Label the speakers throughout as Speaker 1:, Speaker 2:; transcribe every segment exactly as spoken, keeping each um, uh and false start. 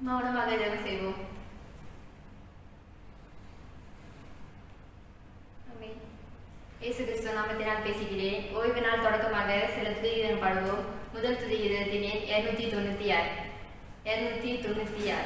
Speaker 1: மௌனமாக ஜெபம் செய்வோம். இயேசு கிறிஸ்துவ நாமத்தினால் பேசுகிறேன். ஓய்வு நாள் தொடக்கமாக சில துதிகீதம் பாடுவோம். முதல் துதிகீதத்தின் எண் இருநூத்தி தொண்ணூத்தி ஆறு இருநூத்தி தொண்ணூத்தி ஆறு.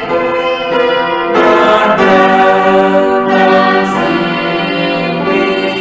Speaker 2: Thank you.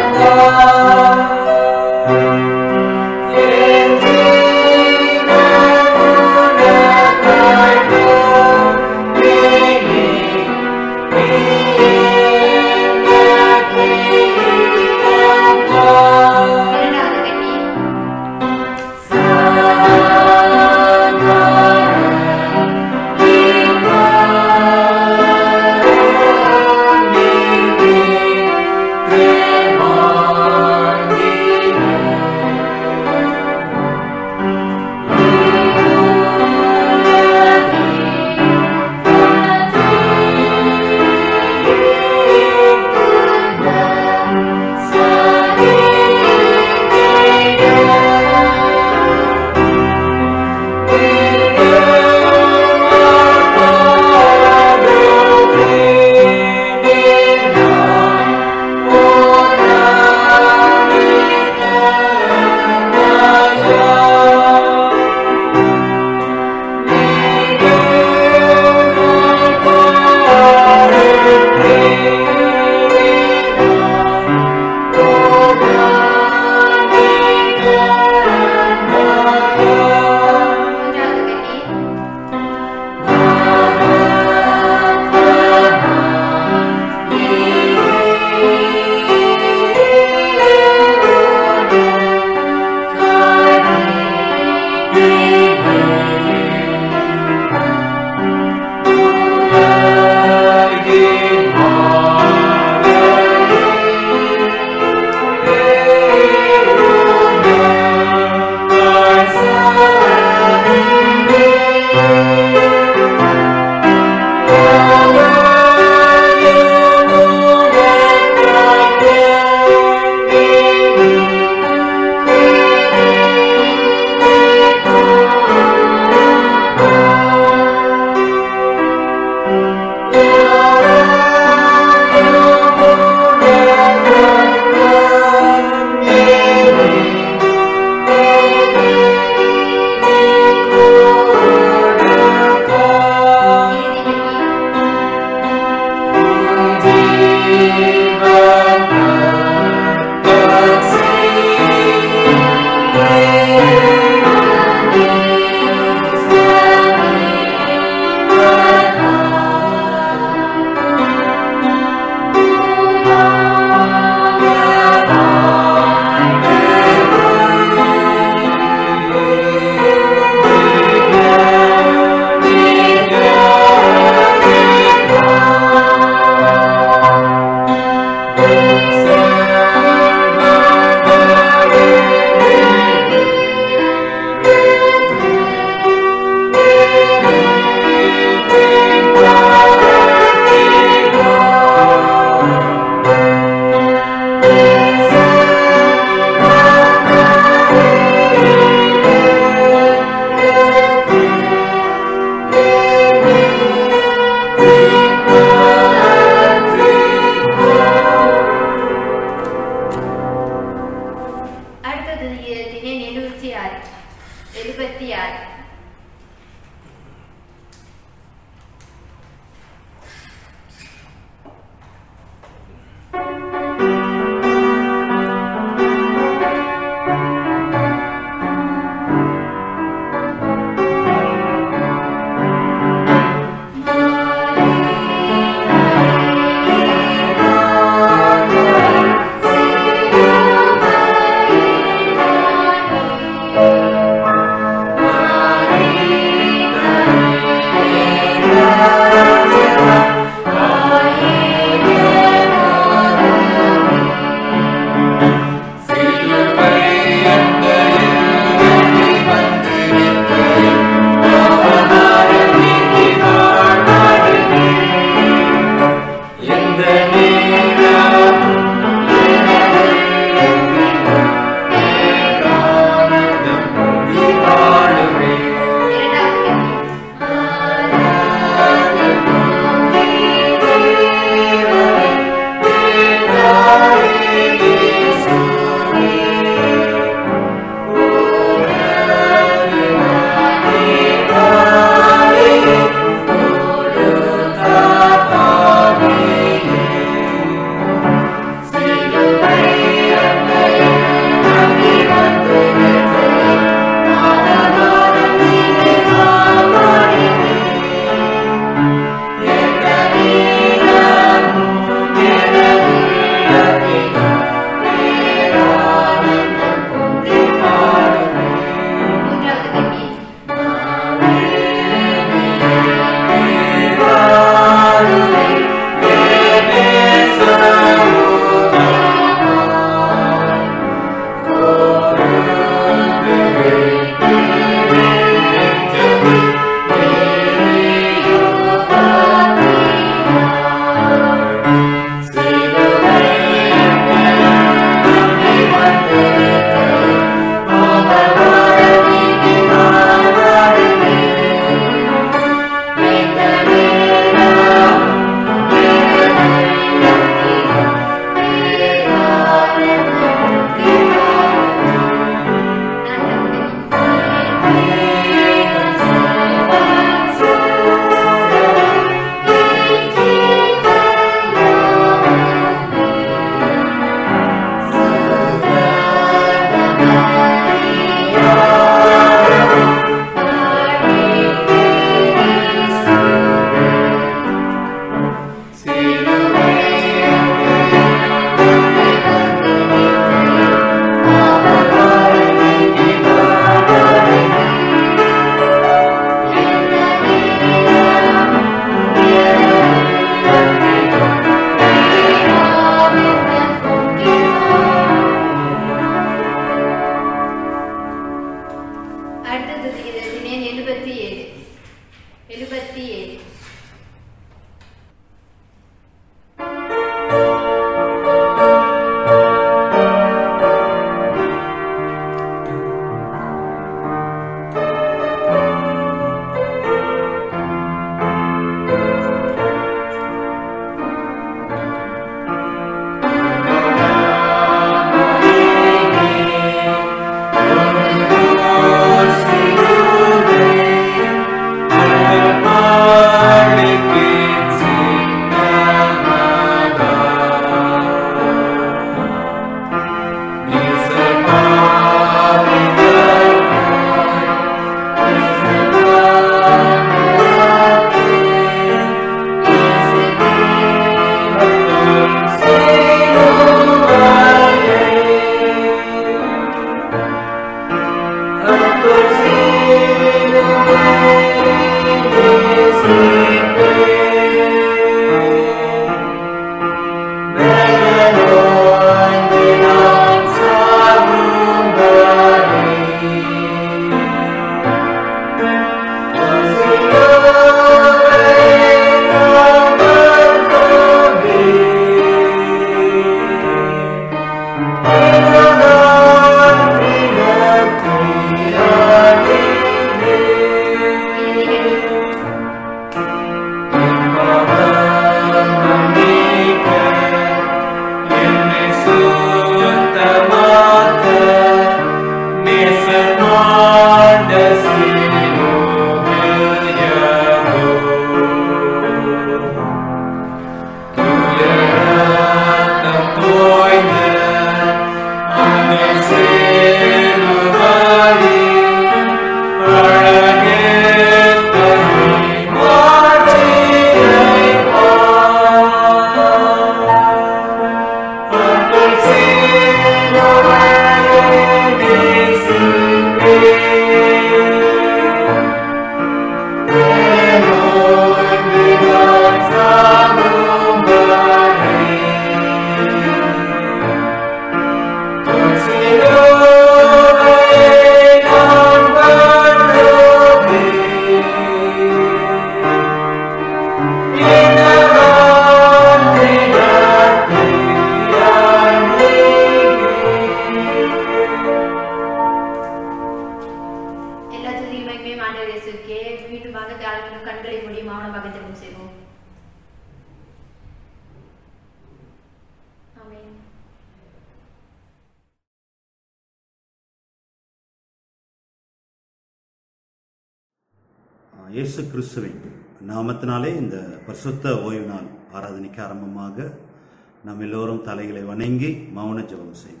Speaker 2: இயேசு கிறிஸ்துவின் நாமத்தினாலே இந்த பரிசுத்த ஓய்வு நாள் ஆராதனைக்கு ஆரம்பமாக நாம் எல்லோரும் தலைகளை வணங்கி மௌன ஜெபம் செய்வோம்.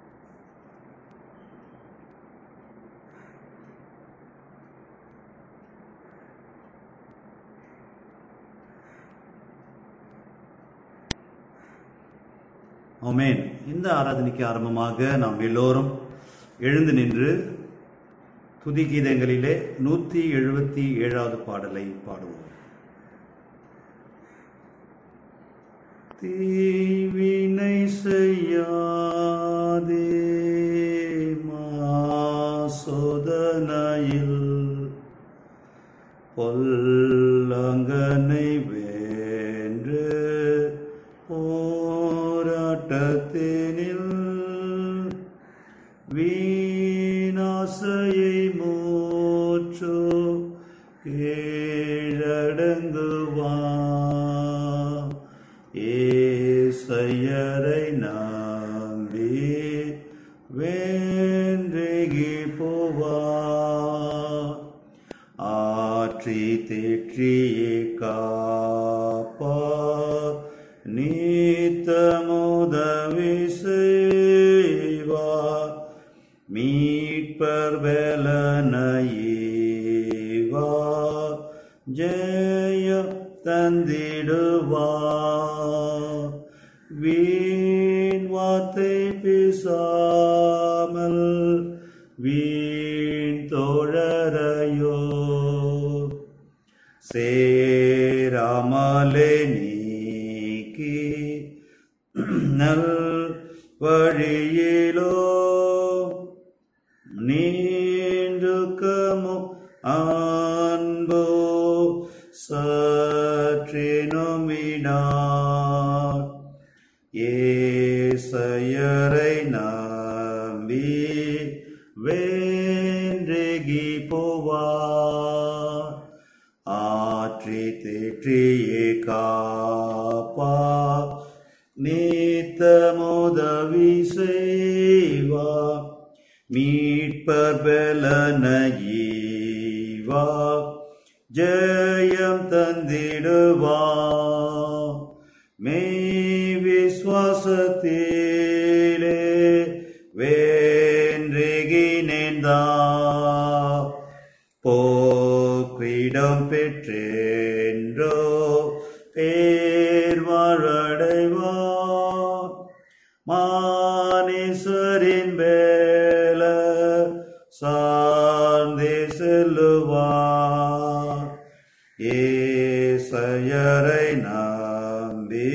Speaker 2: ஆமென். இந்த ஆராதனைக்கு ஆரம்பமாக நாம் எல்லோரும் எழுந்து நின்று துதி கீதங்களிலே நூற்றி எழுபத்தி ஏழாவது பாடலை பாடுவோம். தீவினை செய்யாதே மாசோதனையில் பொல்லங்கனை வென்று போராட்டத்தினில் வீணாசையை மூச்சோ கீழடங்குவா ஏசையரை நம்பி வென்றி போவா ஆற்றி தேற்றியே காப்பா நீத்தமுதவி செய்வா மீட்பர் பலனையேவா ஜெய தந்திடுவா வீண் வார்த்தை பேசாமல் வீண் தோழரையோ சேராமலே நீக்கி நல் வழியிலோ நீண்டுக்கமோ அன்போ சற்றினுமினார் ஏசையரை நம்பி வென்றி போவா ஆற்றி தேற்றியே காப்பா நீத்தமுதவி செய்வா மீட்பர் பலனையேவா ஜெயம் தந்திடுவா மெய் விசுவாசத்திலே வென்றி நேர்ந்தா போக்கிடம் பெற்றென்றோ பேர் வாழடைவார் மானேஸ்வரின் வேல சார்ந்தே செல்லுவார் ஏசையரை நம்பி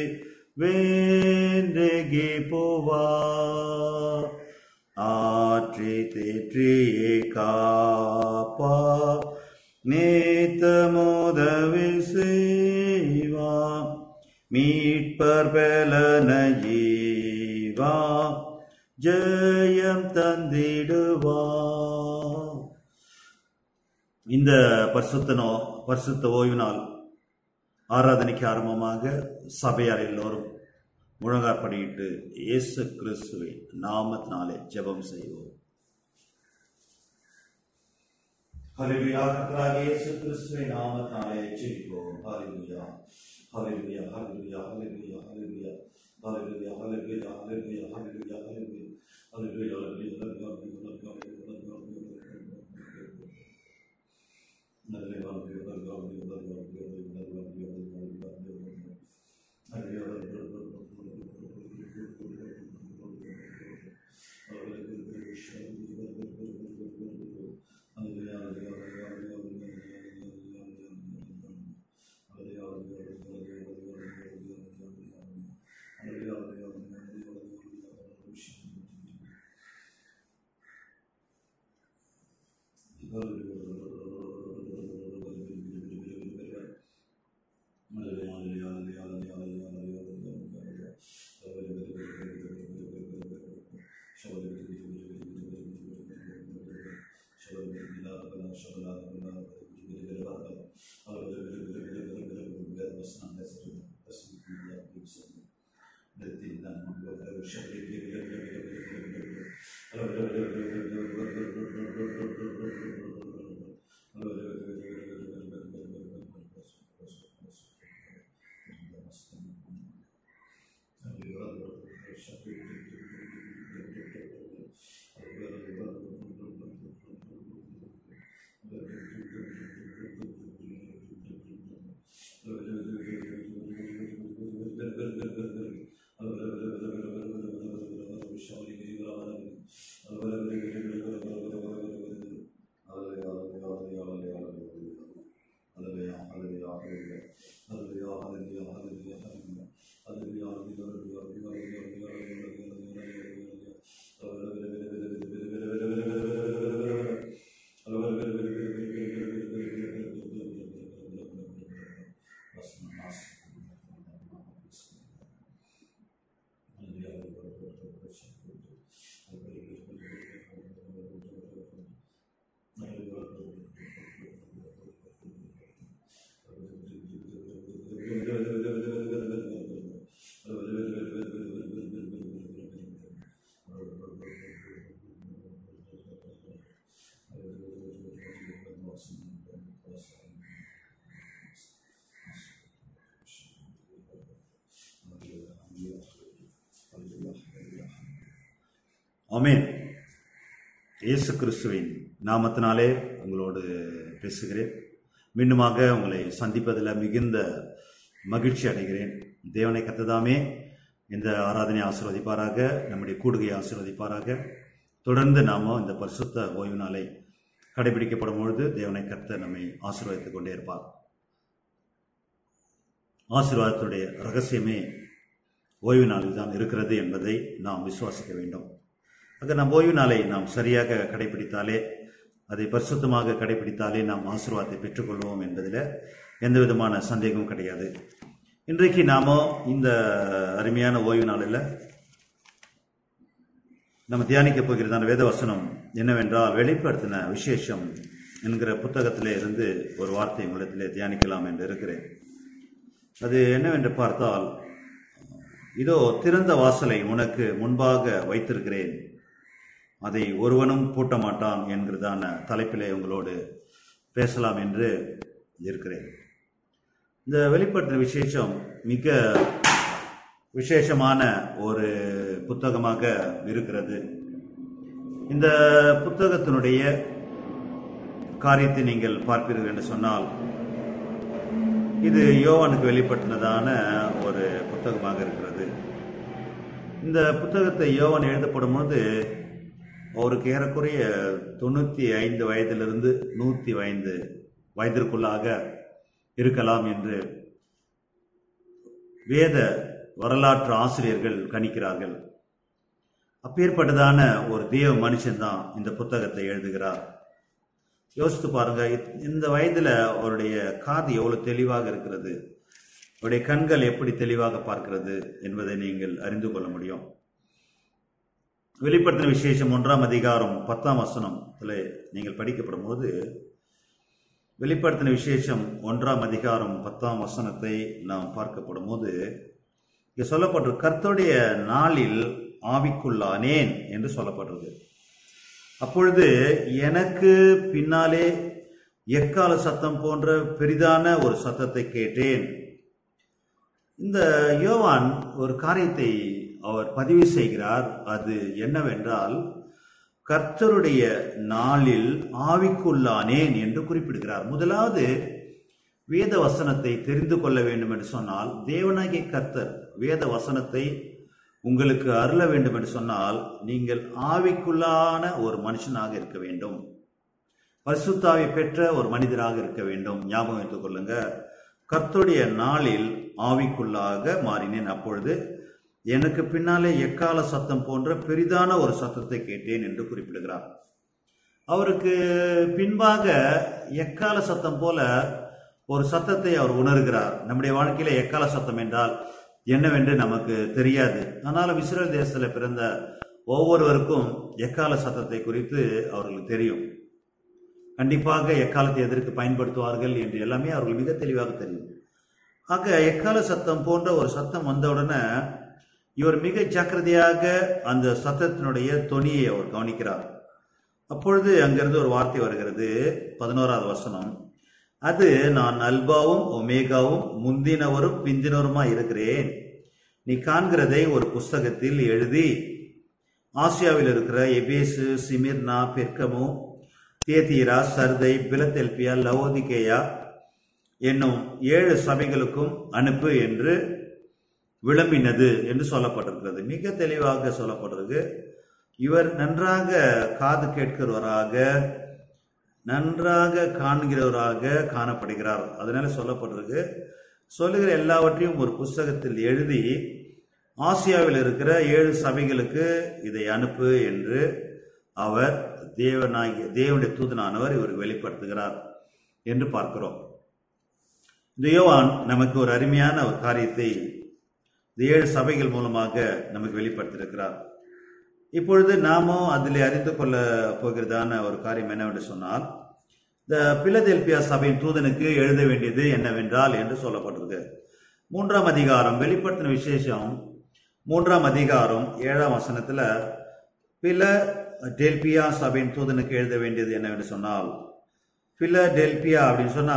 Speaker 2: வென்றி போவா ஆற்றி தேற்றியே காப்பா நீத்தமுதவி செய்வா மீட்பர் பலனையேவா ஜெயம் தந்திடுவா. இந்த பரிசுத்தனோ பரிசுத்த ஓய்வு நாள் ஆராதனைக்கு ஆரம்பமாக சபையார் எல்லோரும் முழங்காற்படியிட்டு இயேசு கிறிஸ்துவின் நாமத்தினாலே ஜெபம் செய்வோம். ஹல்லேலூயா. கர்த்தராகிய இயேசு கிறிஸ்துவின் நாமத்தினாலே ஜெபிப்போம். ஹல்லேலூயா ஹல்லேலூயா ஹல்லேலூயா ஹல்லேலூயா ஹல்லேலூயா ஹல்லேலூயா ஹல்லேலூயா ஹல்லேலூயா ஹல்லேலூயா ஹல்லேலூயா ஹல்லேலூயா ஆமென். இயேசு கிறிஸ்துவின் நாமத்தினாலே உங்களோடு பேசுகிறேன். மீண்டுமாக உங்களை சந்திப்பதில் மிகுந்த மகிழ்ச்சி அடைகிறேன். தேவனை கர்த்ததாமே இந்த ஆராதனை ஆசீர்வதிப்பாராக, நம்முடைய கூடுகையை ஆசீர்வதிப்பாராக. தொடர்ந்து நாம இந்த பரிசுத்த ஓய்வு நாளை கடைபிடிக்கப்படும் பொழுது தேவனை கர்த்தர் நம்மை ஆசீர்வதித்துக் கொண்டே இருப்பார். ஆசீர்வாதத்துடைய ரகசியமே ஓய்வு நாளில் தான் இருக்கிறது என்பதை நாம் விசுவாசிக்க வேண்டும். ஆக நம் ஓய்வு நாளை நாம் சரியாக கடைபிடித்தாலே, அதை பரிசுத்தமாக கடைபிடித்தாலே நாம் ஆசீர்வாதத்தை பெற்றுக்கொள்வோம் என்பதில் எந்த விதமான சந்தேகமும் கிடையாது. இன்றைக்கு நாம இந்த அருமையான ஓய்வு நாளில் நம்ம தியானிக்க போகிறதான வேத வசனம் என்னவென்றால், வெளிப்படுத்தின விசேஷம் என்கிற புத்தகத்திலே இருந்து ஒரு வார்த்தை உங்களிடத்திலே தியானிக்கலாம் என்று இருக்கிறேன். அது என்னவென்று பார்த்தால், இதோ திறந்த வாசலை உனக்கு முன்பாக வைத்திருக்கிறேன், அதை ஒருவனும் பூட்ட மாட்டான் என்கிறதான தலைப்பிலே உங்களோடு பேசலாம் என்று இருக்கிறேன். இந்த வெளிப்படுத்தின விசேஷம் மிக விசேஷமான ஒரு புத்தகமாக இருக்கிறது. இந்த புத்தகத்தினுடைய காரியத்தை நீங்கள் பார்ப்பீர்கள் என்று சொன்னால், இது யோவானுக்கு வெளிப்படுத்தினதான ஒரு புத்தகமாக இருக்கிறது. இந்த புத்தகத்தை யோவான் எழுதப்படும் போது அவருக்கு ஏறக்குறைய தொண்ணூற்றி ஐந்து வயதிலிருந்து நூற்றி ஐந்து வயதிற்குள்ளாக இருக்கலாம் என்று வேத வரலாற்று ஆசிரியர்கள் கணிக்கிறார்கள். அப்பேற்பட்டதான ஒரு தேவ மனுஷன்தான் இந்த புத்தகத்தை எழுதுகிறார். யோசித்து பாருங்க, இந்த வயதுல அவருடைய காது எவ்வளவு தெளிவாக இருக்கிறது, அவருடைய கண்கள் எப்படி தெளிவாக பார்க்கிறது என்பதை நீங்கள் அறிந்து கொள்ள முடியும். வெளிப்படுத்தின விசேஷம் ஒன்றாம் அதிகாரம் பத்தாம் வசனத்தில் நீங்கள் படிக்கப்படும் போது, வெளிப்படுத்தின விசேஷம் ஒன்றாம் அதிகாரம் பத்தாம் வசனத்தை நாம் பார்க்கப்படும் போது, இங்க சொல்லப்பட்டிருக்கு, கர்த்தருடைய நாளில் ஆவிக்குள்ளானேன் என்று சொல்லப்பட்டிருக்கு. அப்பொழுது எனக்கு பின்னாலே எக்கால சத்தம் போன்ற பெரிதான ஒரு சத்தத்தை கேட்டேன். இந்த யோவான் ஒரு காரியத்தை அவர் பதிவு செய்கிறார். அது என்னவென்றால், கர்த்தருடைய நாளில் ஆவிக்குள்ளானேன் என்று குறிப்பிடுகிறார். முதலாவது வேத வசனத்தை தெரிந்து கொள்ள வேண்டும் என்று சொன்னால், தேவனாகிய கர்த்தர் வேத வசனத்தை உங்களுக்கு அருள வேண்டும் என்று சொன்னால், நீங்கள் ஆவிக்குள்ளான ஒரு மனுஷனாக இருக்க வேண்டும், பரிசுத்தாவை பெற்ற ஒரு மனிதராக இருக்க வேண்டும். ஞாபகம் வைத்துக் கொள்ளுங்க, கர்த்தருடைய நாளில் ஆவிக்குள்ளாக மாறினேன். அப்பொழுது எனக்கு பின்னாலே எக்கால சத்தம் போன்ற பெரிதான ஒரு சத்தத்தை கேட்டேன் என்று குறிப்பிடுகிறார். அவருக்கு பின்பாக எக்கால சத்தம் போல ஒரு சத்தத்தை அவர் உணர்கிறார். நம்முடைய வாழ்க்கையில எக்கால சத்தம் என்றால் என்னவென்று நமக்கு தெரியாது. ஆனாலும் இஸ்ரேல் தேசத்தில் பிறந்த ஒவ்வொருவருக்கும் எக்கால சத்தத்தை குறித்து அவர்களுக்கு தெரியும். கண்டிப்பாக எக்காலத்தை எதற்கு பயன்படுத்துவார்கள் என்று எல்லாமே அவர்கள் மிக தெளிவாக தெரியும். ஆக எக்கால சத்தம் போன்ற ஒரு சத்தம் வந்தவுடனே இவர் மிக ஜாக்கிரதையாக அந்த சத்தத்தினுடைய தொனியை அவர் கவனிக்கிறார். அப்பொழுது அங்கிருந்து ஒரு வார்த்தை வருகிறது, பதினோராவது வசனம். அது, நான் அல்பாவும் ஒமேகாவும் முந்தினவரும் பிந்தினவருமா இருக்கிறேன். நீ காண்கிறதை ஒரு புஸ்தகத்தில் எழுதி ஆசியாவில் இருக்கிற Ephesus, Smyrna, Pergamum, Thyatira, Sardis, Philadelphia, Laodicea என்னும் ஏழு சபைகளுக்கும் அனுப்பு என்று விளம்பினது என்று சொல்லப்பட்டிருக்கிறது. மிக தெளிவாக சொல்லப்பட்டிருக்கு. இவர் நன்றாக காது கேட்கிறவராக, நன்றாக காண்கிறவராக காணப்படுகிறார். அதனால சொல்லப்பட்டிருக்கு, சொல்லுகிற எல்லாவற்றையும் ஒரு புஸ்தகத்தில் எழுதி ஆசியாவில் இருக்கிற ஏழு சபைகளுக்கு இதை அனுப்பு என்று அவர் தேவனாகிய தேவனுடைய தூதனானவர் இவருக்கு வெளிப்படுத்துகிறார் என்று பார்க்கிறோம். இந்த யோவான் நமக்கு ஒரு அருமையான ஒரு காரியத்தை இந்த ஏழு சபைகள் மூலமாக நமக்கு வெளிப்படுத்தியிருக்கிறார். இப்பொழுது நாமும் அதில் அறிந்து கொள்ள போகிறதான ஒரு காரியம் என்னவென்று சொன்னால், இந்த பிலதெல்பியா சபையின் தூதனுக்கு எழுத வேண்டியது என்னவென்றால் என்று சொல்லப்பட்டிருக்கு. மூன்றாம் அதிகாரம் வெளிப்படுத்தின விசேஷம் மூன்றாம் அதிகாரம் ஏழாம் வசனத்துல பிலடெல்பியா சபையின் தூதனுக்கு எழுத வேண்டியது என்னவென்று சொன்னால், பிலடெல்பியா அப்படின்னு சொன்னா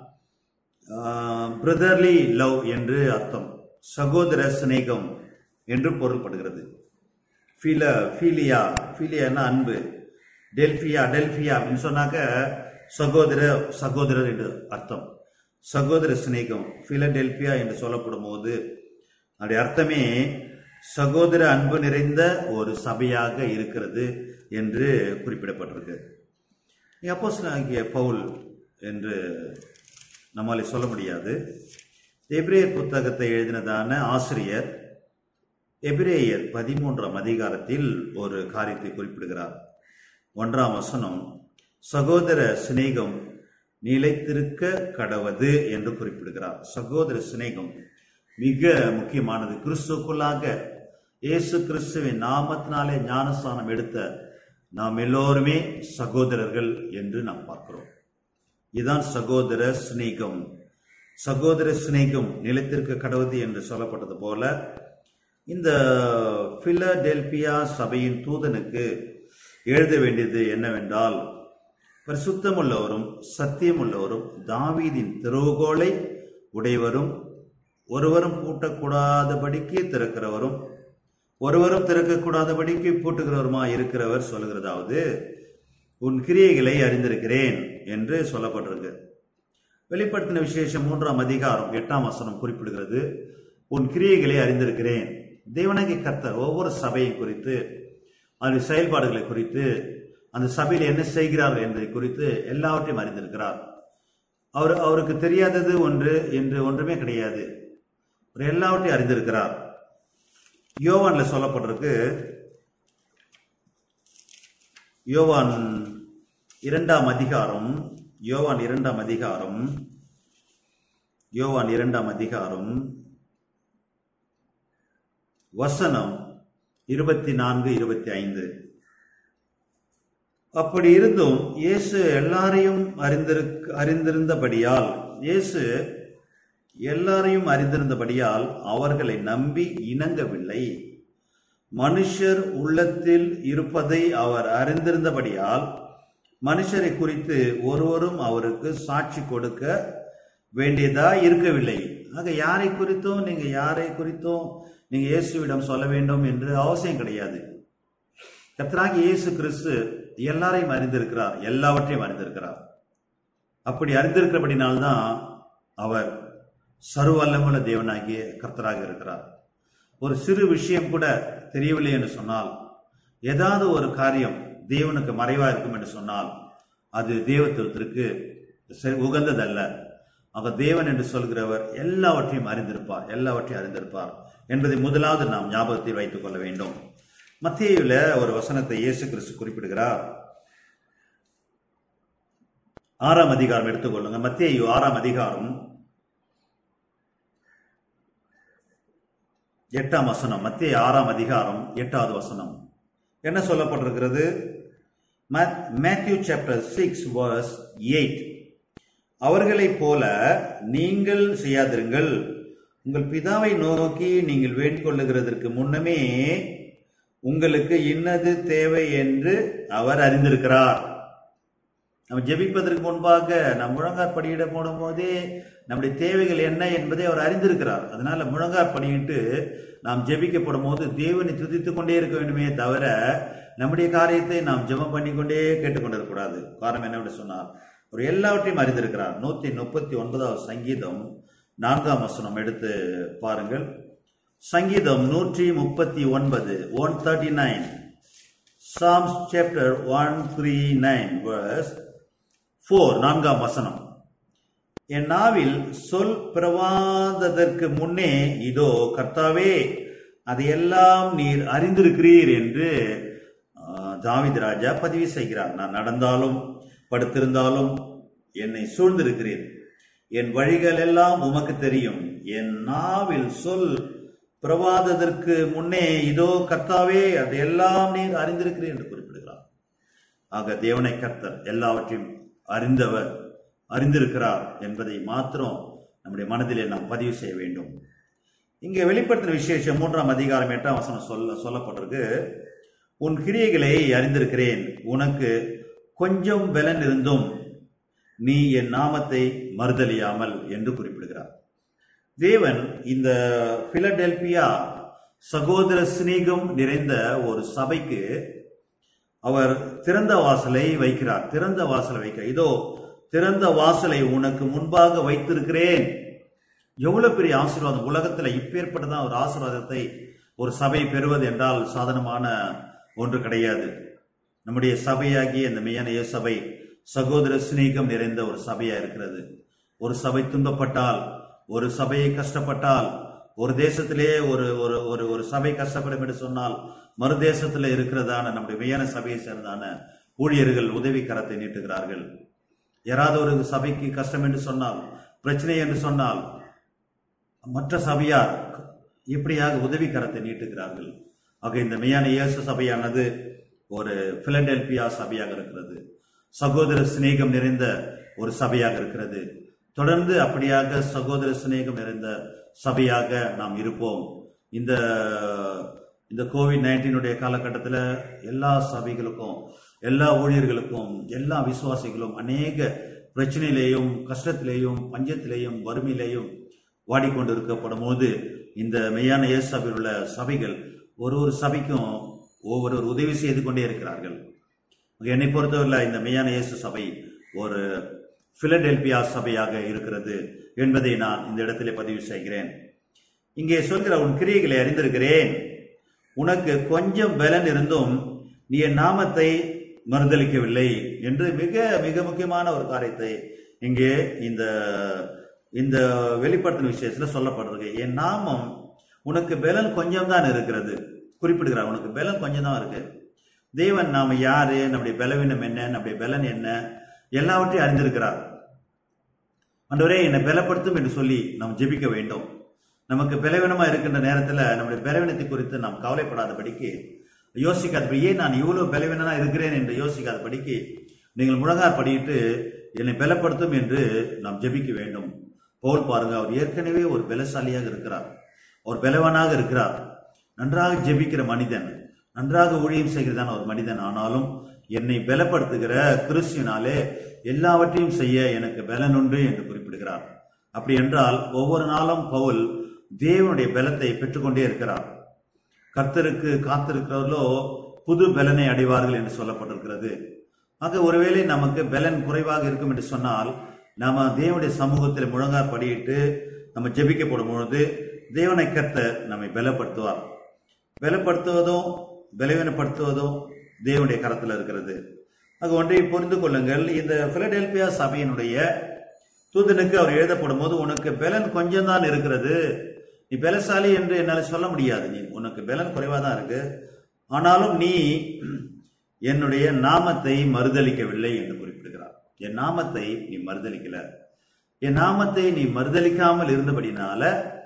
Speaker 2: பிரதர்லி லவ் என்று அர்த்தம், சகோதர சிநேகம் என்று பொருள்படுகிறது. பில பீலியா பீலியானா அன்பு, டெல்பியா டெல்பியா அப்படின்னு சொன்னாக்க சகோதர சகோதரர் என்று அர்த்தம், சகோதர சிநேகம். பிலடெல்பியா என்று சொல்லப்படும் போது அதனுடைய அர்த்தமே சகோதர அன்பு நிறைந்த ஒரு சபையாக இருக்கிறது என்று குறிப்பிடப்பட்டிருக்கு. அப்போஸ்தலனாகிய பவுல் என்று நம்மாலே சொல்ல முடியாது. எபிரேயர் புத்தகத்தை எழுதினதான ஆசிரியர் எபிரேயர் பதிமூன்றாம் அதிகாரத்தில் ஒரு காரியத்தை குறிப்பிடுகிறார். ஒன்றாம் வசனம், சகோதர சிநேகம் நிலைத்திருக்க கடவது என்று குறிப்பிடுகிறார். சகோதர சிநேகம் மிக முக்கியமானது. கிறிஸ்துக்குள்ளாக இயேசு கிறிஸ்துவின் நாமத்தினாலே ஞானஸ்தானம் எடுத்த நாம் எல்லோருமே சகோதரர்கள் என்று நாம் பார்க்கிறோம். இதுதான் சகோதர சிநேகம். சகோதர சிநேகம் நிலைத்திருக்க கடவுது என்று சொல்லப்பட்டது போல, இந்த பிலடெல்பியா சபையின் தூதனுக்கு எழுத வேண்டியது என்னவென்றால், பரிசுத்தமுள்ளவரும் சத்தியமுள்ளவரும் தாவீதின் திறவுகோலை உடையவரும் ஒருவரும் பூட்டக்கூடாதபடிக்கு திறக்கிறவரும் ஒருவரும் திறக்கக்கூடாதபடிக்கு பூட்டுகிறவருமா இருக்கிறவர் சொல்லுகிறதாவது, உன் கிரியைகளை அறிந்திருக்கிறேன் என்று சொல்லப்பட்டிருக்கு. வெளிப்படுத்தின விசேஷம் மூன்றாம் அதிகாரம் எட்டாம் வசனம் குறிப்பிடுகிறது, உன் கிரியைகளை அறிந்திருக்கிறேன். தேவனாகிய கர்த்தர் ஒவ்வொரு சபையை குறித்து, அதனுடைய செயல்பாடுகளை குறித்து, அந்த சபையில் என்ன செய்கிறார்கள் என்பதை குறித்து எல்லாவற்றையும் அறிந்திருக்கிறார். அவர் அவருக்கு தெரியாதது ஒன்று என்று ஒன்றுமே கிடையாது. அவர் எல்லாவற்றையும் அறிந்திருக்கிறார். யோவான்ல சொல்லப்பட்டிருக்கு, யோவான் இரண்டாம் அதிகாரம் யோவான் இரண்டாம் அதிகாரம் யோவான் இரண்டாம் அதிகாரம் வசனம் இருபத்தி நான்கு இருபத்தி ஐந்து. அப்படி இருந்தும் இயேசு எல்லாரையும் அறிந்திருக்க அறிந்திருந்தபடியால் இயேசு எல்லாரையும் அறிந்திருந்தபடியால் அவர்களை நம்பி இணங்கவில்லை. மனுஷர் உள்ளத்தில் இருப்பதை அவர் அறிந்திருந்தபடியால் மனுஷரை குறித்து ஒருவரும் அவருக்கு சாட்சி கொடுக்க வேண்டியதா இருக்கவில்லை. ஆக யாரை குறித்தும் நீங்க யாரை குறித்தும் நீங்க இயேசுவிடம் சொல்ல வேண்டும் என்று அவசியம் கிடையாது. கர்த்தராகிய இயேசு கிறிஸ்து எல்லாரையும் அறிந்திருக்கிறார், எல்லாவற்றையும் அறிந்திருக்கிறார். அப்படி அறிந்திருக்கிறபடினால்தான் அவர் சர்வவல்லமுள்ள தேவனாகிய கர்த்தராக இருக்கிறார். ஒரு சிறு விஷயம் கூட தெரியவில்லை என்று சொன்னால், ஏதாவது ஒரு காரியம் தேவனுக்கு மறைவா இருக்கும் என்று சொன்னால் அது தேவத்துவத்திற்கு உகந்ததல்ல. ஆக தேவன் என்று சொல்கிறவர் எல்லாவற்றையும் அறிந்திருப்பார், எல்லாவற்றையும் அறிந்திருப்பார் என்பதை முதலாவது நாம் ஞாபகத்தில் வைத்துக் கொள்ள வேண்டும். மத்தேயுல ஒரு வசனத்தை இயேசு கிறிஸ்து குறிப்பிடுகிறார். ஆறாம் அதிகாரம் எடுத்துக்கொள்ளுங்க. மத்தேயு ஆறாம் அதிகாரம் எட்டாம் வசனம். மத்தேயு ஆறாம் அதிகாரம் எட்டாவது வசனம் என்ன சொல்லப்பட்டிருக்கிறது? Matthew chapter six verse eight. அவர்களைப் போல நீங்கள் செய்யாதிருங்கள், உங்கள் பிதாவை நோக்கி நீங்கள் வேண்டிக் கொள்ளுகிறதற்கு முன்னமே உங்களுக்கு இன்னது தேவை என்று அவர் அறிந்திருக்கிறார். நம்ம ஜெபிப்பதற்கு முன்பாக நம் முழங்கார் படியிட போடும் போதே நம்முடைய தேவைகள் என்ன என்பதை அவர் அறிந்திருக்கிறார். அதனால முழங்கார் படியிட்டு நாம் ஜெபிக்கப்படும் போது தேவனை துதித்துக் கொண்டே இருக்க வேண்டுமே தவிர நம்முடைய காரியத்தை நாம் ஜெபம் பண்ணிக்கொண்டே கேட்டுக்கொண்டிருக்கக்கூடாது. காரணம் என்னவென்று சொன்னார், ஒரு எல்லாவற்றையும் அறிந்திருக்கிறார். நூத்தி முப்பத்தி ஒன்பதாவது சங்கீதம் நான்காம் வசனம் எடுத்து பாருங்கள். சங்கீதம் நூற்றி முப்பத்தி ஒன்பது one thirty nine Psalms chapter one thirty-nine verse four, நான்காம் வசனம். என் நாவில் சொல் பிறவாததற்கு முன்னே இதோ கர்த்தாவே அதையெல்லாம் நீர் அறிந்திருக்கிறீர் என்று தாவீது ராஜா பதிவு செய்கிறார். நான் நடந்தாலும் படுத்திருந்தாலும் என்னை சூழ்ந்திருக்கிறீர், என் வழிகள் எல்லாம் உமக்கு தெரியும், என் நாவில் சொல் பிரவாததற்கு முன்னே இதோ கர்த்தாவே அதையெல்லாம் நீர் அறிந்திருக்கிறீர் என்று குறிப்பிடுகிறார். ஆக தேவனை கர்த்தர் எல்லாவற்றையும் அறிந்தவர், அறிந்திருக்கிறார் என்பதை மாத்திரம் நம்முடைய மனதிலே நாம் பதிவு செய்ய வேண்டும். இங்கே வெளிப்படுத்தின விசேஷம் மூன்றாம் அதிகாரம் எட்டாம் வசனம் சொல்ல சொல்லப்பட்டிருக்கு. உன் கிரியைகளை அறிந்திருக்கிறேன், உனக்கு கொஞ்சம் பலன் இருந்தும் நீ என் நாமத்தை மறுதலியாமல் என்று குறிப்பிடுகிறார். தேவன் இந்த பிலடெல்பியா சகோதர சிநேகம் நிறைந்த ஒரு சபைக்கு அவர் திறந்த வாசலை வைக்கிறார். திறந்த வாசலை வைக்கிறார். இதோ திறந்த வாசலை உனக்கு முன்பாக வைத்திருக்கிறேன். எவ்வளவு பெரிய ஆசீர்வாதம்! உலகத்துல இப்பேற்பட்டதான் ஒரு ஆசீர்வாதத்தை ஒரு சபை பெறுவது என்றால் சாதாரணமான ஒன்று கிடையாது. நம்முடைய சபையாகிய இந்த மெய்யான சபை சகோதர சிநேகம் நிறைந்த ஒரு சபையா இருக்கிறது. ஒரு சபை துன்பப்பட்டால், ஒரு சபையை கஷ்டப்பட்டால், ஒரு தேசத்திலே ஒரு ஒரு ஒரு சபை கஷ்டப்படும் என்று சொன்னால் மறு தேசத்துல இருக்கிறதான நம்முடைய மெய்யான சபையை சேர்ந்தான ஊழியர்கள் உதவி கரத்தை நீட்டுகிறார்கள். யாராவது ஒரு சபைக்கு கஷ்டம் என்று சொன்னால், பிரச்சனை என்று சொன்னால் மற்ற சபையார் இப்படியாக உதவி கரத்தை நீட்டுகிறார்கள். ஆக இந்த மெய்யான இயேசு சபையானது ஒரு பிலடெல்பியா சபையாக இருக்கிறது, சகோதர சிநேகம் நிறைந்த ஒரு சபையாக இருக்கிறது. தொடர்ந்து அப்படியாக சகோதர சிநேகம் நிறைந்த சபையாக நாம் இருப்போம். இந்த இந்த கோவிட் நைன்டீனுடைய காலகட்டத்தில் எல்லா சபைகளுக்கும், எல்லா ஊழியர்களுக்கும், எல்லா விசுவாசிகளும் அநேக பிரச்சனையிலேயும், கஷ்டத்திலேயும், பஞ்சத்திலேயும், வறுமையிலேயும் வாடிக்கொண்டிருக்கப்படும் போது இந்த மெய்யான இயேசு சபையில் உள்ள சபைகள் ஒரு ஒரு சபைக்கும் ஒவ்வொரு உதவி செய்து கொண்டே இருக்கிறார்கள். என்னை பொறுத்தவரையில் இந்த மெய்யான இயேசு சபை ஒரு பிலடெல்பியா சபையாக இருக்கிறது என்பதை நான் இந்த இடத்திலே பதிவு செய்கிறேன். இங்கே சொல்கிற உன் கிரியைகளை அறிந்திருக்கிறேன், உனக்கு கொஞ்சம் பலன் இருந்தும் நீ என் நாமத்தை மறுதளிக்கவில்லை என்று மிக மிக முக்கியமான ஒரு காரியத்தை இங்கே இந்த இந்த வெளிப்படுத்தின விஷயத்துல சொல்லப்படுறது. என் நாமம் உனக்கு பலன் கொஞ்சம் தான் இருக்கிறது குறிப்பிடுகிறார். உனக்கு பலன் கொஞ்சம் தான் இருக்கு. தேவன் நாம யாரு, நம்முடைய பலவீனம் என்ன, நம்முடைய பலன் என்ன, எல்லாவற்றையும் அறிந்திருக்கிறார். ஆண்டவரே என்னை பலப்படுத்தும் என்று சொல்லி நாம் ஜெபிக்க வேண்டும். நமக்கு பலவீனமா இருக்கின்ற நேரத்துல நம்முடைய பலவீனத்தை குறித்து நாம் கவலைப்படாதபடிக்கு, யோசிக்காதபடி ஏன் நான் இவ்வளவு பலவீனனா இருக்கிறேன் என்று யோசிக்காதபடிக்கு நீங்கள் முழங்கார் படியிட்டு என்னை பலப்படுத்தும் என்று நாம் ஜெபிக்க வேண்டும். பவுல் பாருங்க, அவர் ஏற்கனவே ஒரு பலசாலியாக இருக்கிறார், ஒரு பலவானாக இருக்கிறார், நன்றாக ஜெபிக்கிற மனிதன், நன்றாக ஊழியம் செய்கிறதான ஒரு மனிதன். ஆனாலும் என்னை பலப்படுத்துகிற கிறிஸ்துவினாலே எல்லாவற்றையும் செய்ய எனக்கு பலன் உண்டு என்று குறிப்பிடுகிறார். அப்படி என்றால் ஒவ்வொரு நாளும் பவுல் தேவனுடைய பலத்தை பெற்றுக்கொண்டே இருக்கிறார். கர்த்தருக்கு காத்திருக்கிறவர்களோ புது பலனை அடைவார்கள் என்று சொல்லப்பட்டிருக்கிறது. ஆக ஒருவேளை நமக்கு பலன் குறைவாக இருக்கும் என்று சொன்னால், நாம தேவனுடைய சமூகத்தில் முழங்கார் படியிட்டு நம்ம ஜெபிக்கப்படும் பொழுது தேவனை கர்த்தர் நம்மை பலப்படுத்துவார். பலப்படுத்துவதும் பலவீனப்படுத்துவதும் தேவனுடைய கரத்தில் இருக்கிறது. ஆக ஒன்றை புரிந்து கொள்ளுங்கள், இந்த பிலடெல்பியா சபையினுடைய தூதனுக்கு அவர் எழுதப்படும் போது, உனக்கு பலன் கொஞ்சம் தான் இருக்கிறது, நீ பலசாலி என்று என்னால் சொல்ல முடியாது, நீ உனக்கு பலன் குறைவாக தான் இருக்கு, ஆனாலும் நீ என்னுடைய நாமத்தை மறுதலிக்கவில்லை என்று குறிப்பிடுகிறார். என் நாமத்தை நீ மறுதலிக்கல, என் நாமத்தை நீ மறுதலிக்காமல் இருந்தபடினால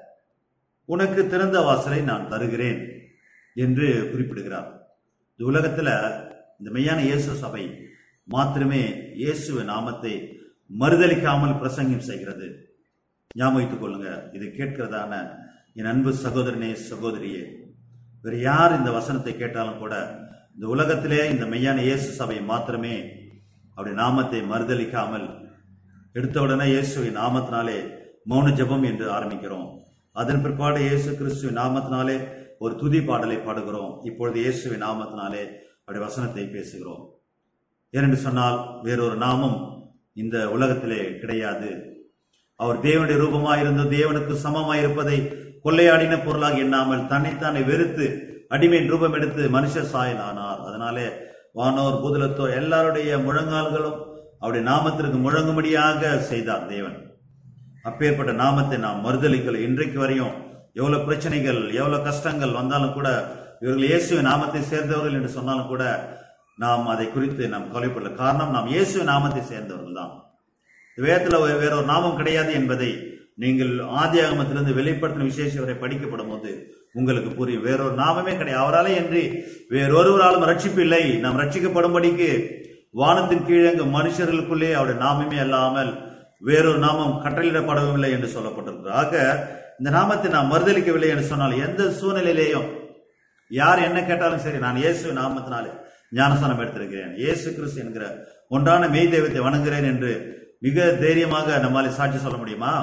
Speaker 2: உனக்கு திறந்த வாசலை நான் தருகிறேன் என்று குறிப்பிடுகிறார். இந்த உலகத்துல இந்த மெய்யான இயேசு சபை மாத்திரமே இயேசுவின் நாமத்தை மறுதலிக்காமல் பிரசங்கம் செய்கிறது. ஞாபகித்துக் கொள்ளுங்க, இது கேட்கிறதான என் அன்பு சகோதரனே சகோதரியே, வேறு யார் இந்த வசனத்தை கேட்டாலும் கூட இந்த உலகத்திலே இந்த மெய்யான இயேசு சபை மாத்திரமே அவருடைய நாமத்தை மறுதலிக்காமல் எடுத்த உடனே இயேசுவின் நாமத்தினாலே மௌன ஜெபம் என்று ஆரம்பிக்கிறோம். அதன் பிற்பாடு இயேசு கிறிஸ்துவின் நாமத்தினாலே ஒரு துதி பாடலை பாடுகிறோம். இப்பொழுது இயேசுவின் நாமத்தினாலே அவருடைய வசனத்தை பேசுகிறோம். ஏனென்று சொன்னால் வேறொரு நாமம் இந்த உலகத்திலே கிடையாது. அவர் தேவனுடைய ரூபமாயிருந்த தேவனுக்கு சமமாயிருப்பதை கொள்ளையாடின பொருளாக எண்ணாமல் தன்னைத்தானே வெறுத்து அடிமையின் ரூபம் எடுத்து மனுஷ சாயல் ஆனார். அதனாலே வானோர் பூதலத்தோர் எல்லாருடைய முழங்கால்களும் அவருடைய நாமத்திற்கு முழங்கும்படியாக செய்தார் தேவன். அப்பேற்பட்ட நாமத்தை நாம் மறுதலிக்கல. இன்றைக்கு வரையும் எவ்வளவு பிரச்சனைகள் எவ்வளவு கஷ்டங்கள் வந்தாலும் கூட, இவர்கள் இயேசுவின் நாமத்தை சேர்ந்தவர்கள் என்று சொன்னாலும் கூட நாம் அதை குறித்து நாம் கவலைப்படல. காரணம், நாம் இயேசுவின் நாமத்தை சேர்ந்தவர்கள் தான். வேதத்துல வேறொரு நாமம் கிடையாது என்பதை நீங்கள் ஆதி ஆகமத்திலிருந்து வெளிப்படுத்தின விசேஷம் வரை படிக்கப்படும் போது உங்களுக்கு புரியும். வேறொரு நாமமே கிடையாது. அவராலே என்று வேறொருவராலும் ரட்சிப்பு இல்லை. நாம் ரட்சிக்கப்படும்படிக்கு வானத்தின் கீழங்கு மனுஷர்களுக்குள்ளே அவருடைய நாமமே அல்லாமல் வேறொரு நாமம் கட்டளையிடப்படவில்லை என்று சொல்லப்பட்டிருக்கிறது. ஆக இந்த நாமத்தை நாம் மறுதலிக்கவில்லை என்று சொன்னால் எந்த சூழ்நிலையிலேயும் யார் என்ன கேட்டாலும் சரி, நான் இயேசு நாமத்தினாலே ஞானஸ்நானம் எடுத்திருக்கிறேன், இயேசு கிறிஸ்து என்கிற ஒன்றான மெய் தெய்வத்தை வணங்குகிறேன் என்று மிக தைரியமாக நம்மாலே சாட்சி சொல்ல முடியுமா?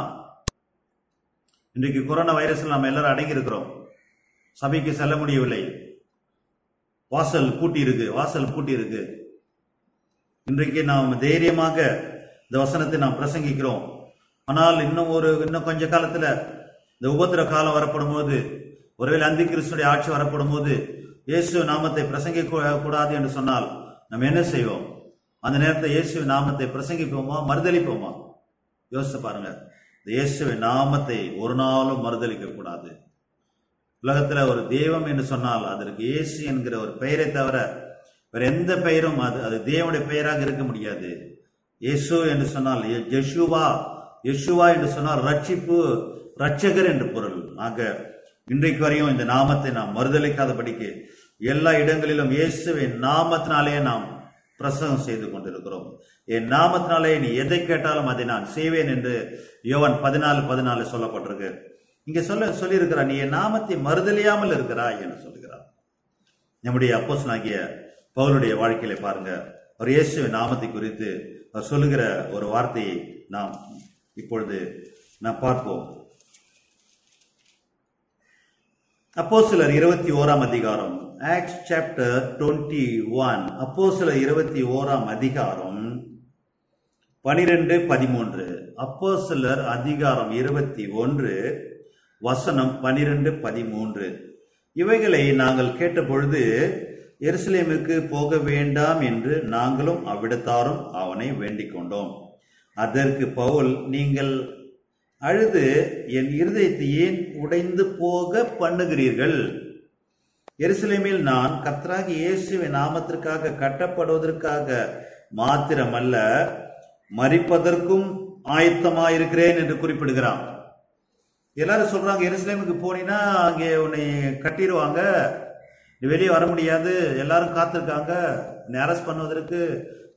Speaker 2: இன்றைக்கு கொரோனா வைரஸ்ல நம்ம எல்லாரும் அடங்கி இருக்கிறோம். சபைக்கு செல்ல முடியவில்லை, வாசல் பூட்டி இருக்கு வாசல் பூட்டி இருக்கு இன்றைக்கு நாம் தைரியமாக இந்த வசனத்தை நாம் பிரசங்கிக்கிறோம். ஆனால் இன்னும் ஒரு இன்னும் கொஞ்ச காலத்துல இந்த உபத்திர காலம் வரப்படும் போது, ஒருவேளை அந்தி கிறிஸ்துடைய ஆட்சி வரப்படும் போது இயேசு நாமத்தை பிரசங்கிக்க கூடாது என்று சொன்னால் நம்ம என்ன செய்வோம்? அந்த நேரத்தில் இயேசுவின் நாமத்தை பிரசங்கிப்போமா மறுதலிப்போமா? யோசிச்சு பாருங்க. இந்த இயேசுவின் நாமத்தை ஒரு நாளும் மறுதலிக்க கூடாது. உலகத்துல ஒரு தெய்வம் என்று சொன்னால் அதற்கு இயேசு என்கிற ஒரு பெயரை தவிர வேற எந்த பெயரும் அது அது தேவனுடைய பெயராக இருக்க முடியாது. இயேசு என்று சொன்னால் யெஷுவா, யெஷுவா என்று சொன்னால் ரட்சிப்பு, ரட்சகர் என்று பொருள். ஆக இன்றைக்கு வரையும் இந்த நாமத்தை நாம் மறுதலிக்காதபடிக்கு எல்லா இடங்களிலும் இயேசுவின் நாமத்தினாலே நாம் பிரசங்கம் செய்து கொண்டிருக்கிறோம். என் நாமத்தினாலே நீ எதை கேட்டாலும் அதை நான் செய்வேன் என்று யோவான் பதினாலு பதினாலு சொல்லப்பட்டிருக்கு. இங்க சொல்ல சொல்லியிருக்கிறார், நீ என் நாமத்தை மறுதலியாமல் இருக்கிறாய் என்று சொல்லுகிறார். நம்முடைய அப்போஸ்தலனாகிய பவுலுடைய வாழ்க்கையில பாருங்க, அவர் இயேசுவின் நாமத்தை குறித்து அவர் சொல்லுகிற ஒரு வார்த்தையை நாம் இப்பொழுது நாம் பார்ப்போம். அப்போஸ்தலர் இருபத்தி ஓராம் அதிகாரம், ஆக்ட்ஸ் சாப்டர் டுவெண்ட்டி ஒன். அப்போஸ்தலர் இருபத்தி ஓராம் அதிகாரம் பனிரெண்டு பதிமூன்று. அப்போஸ்தலர் அதிகாரம் இருபத்தி ஒன்று வசனம் பனிரெண்டு பதிமூன்று. இவைகளை நாங்கள் கேட்ட பொழுது எருசலேமுக்கு போக வேண்டாம் என்று நாங்களும் அவ்விடத்தாரும் அவனை வேண்டிக் கொண்டோம். அதற்கு பவுல், நீங்கள் அழுது என் இருதயத்தை ஏன் உடைந்து போக பண்ணுகிறீர்கள்? எருசலேமில் நான் கர்த்தராகிய இயேசுவின் நாமத்திற்காக கட்டப்படுவதற்காக மாத்திரமல்ல, மரிப்பதற்கும் ஆயத்தமாயிருக்கிறேன் என்று குறிப்பிடுகிறான். எல்லாரும் சொல்றாங்க, எருசலேமுக்கு போனீங்கன்னா அங்கே உன்னை கட்டிடுவாங்க, நீ வெளியே வர முடியாது, எல்லாரும் காத்திருக்காங்க, நீ அரெஸ்ட் பண்ணுவதற்கு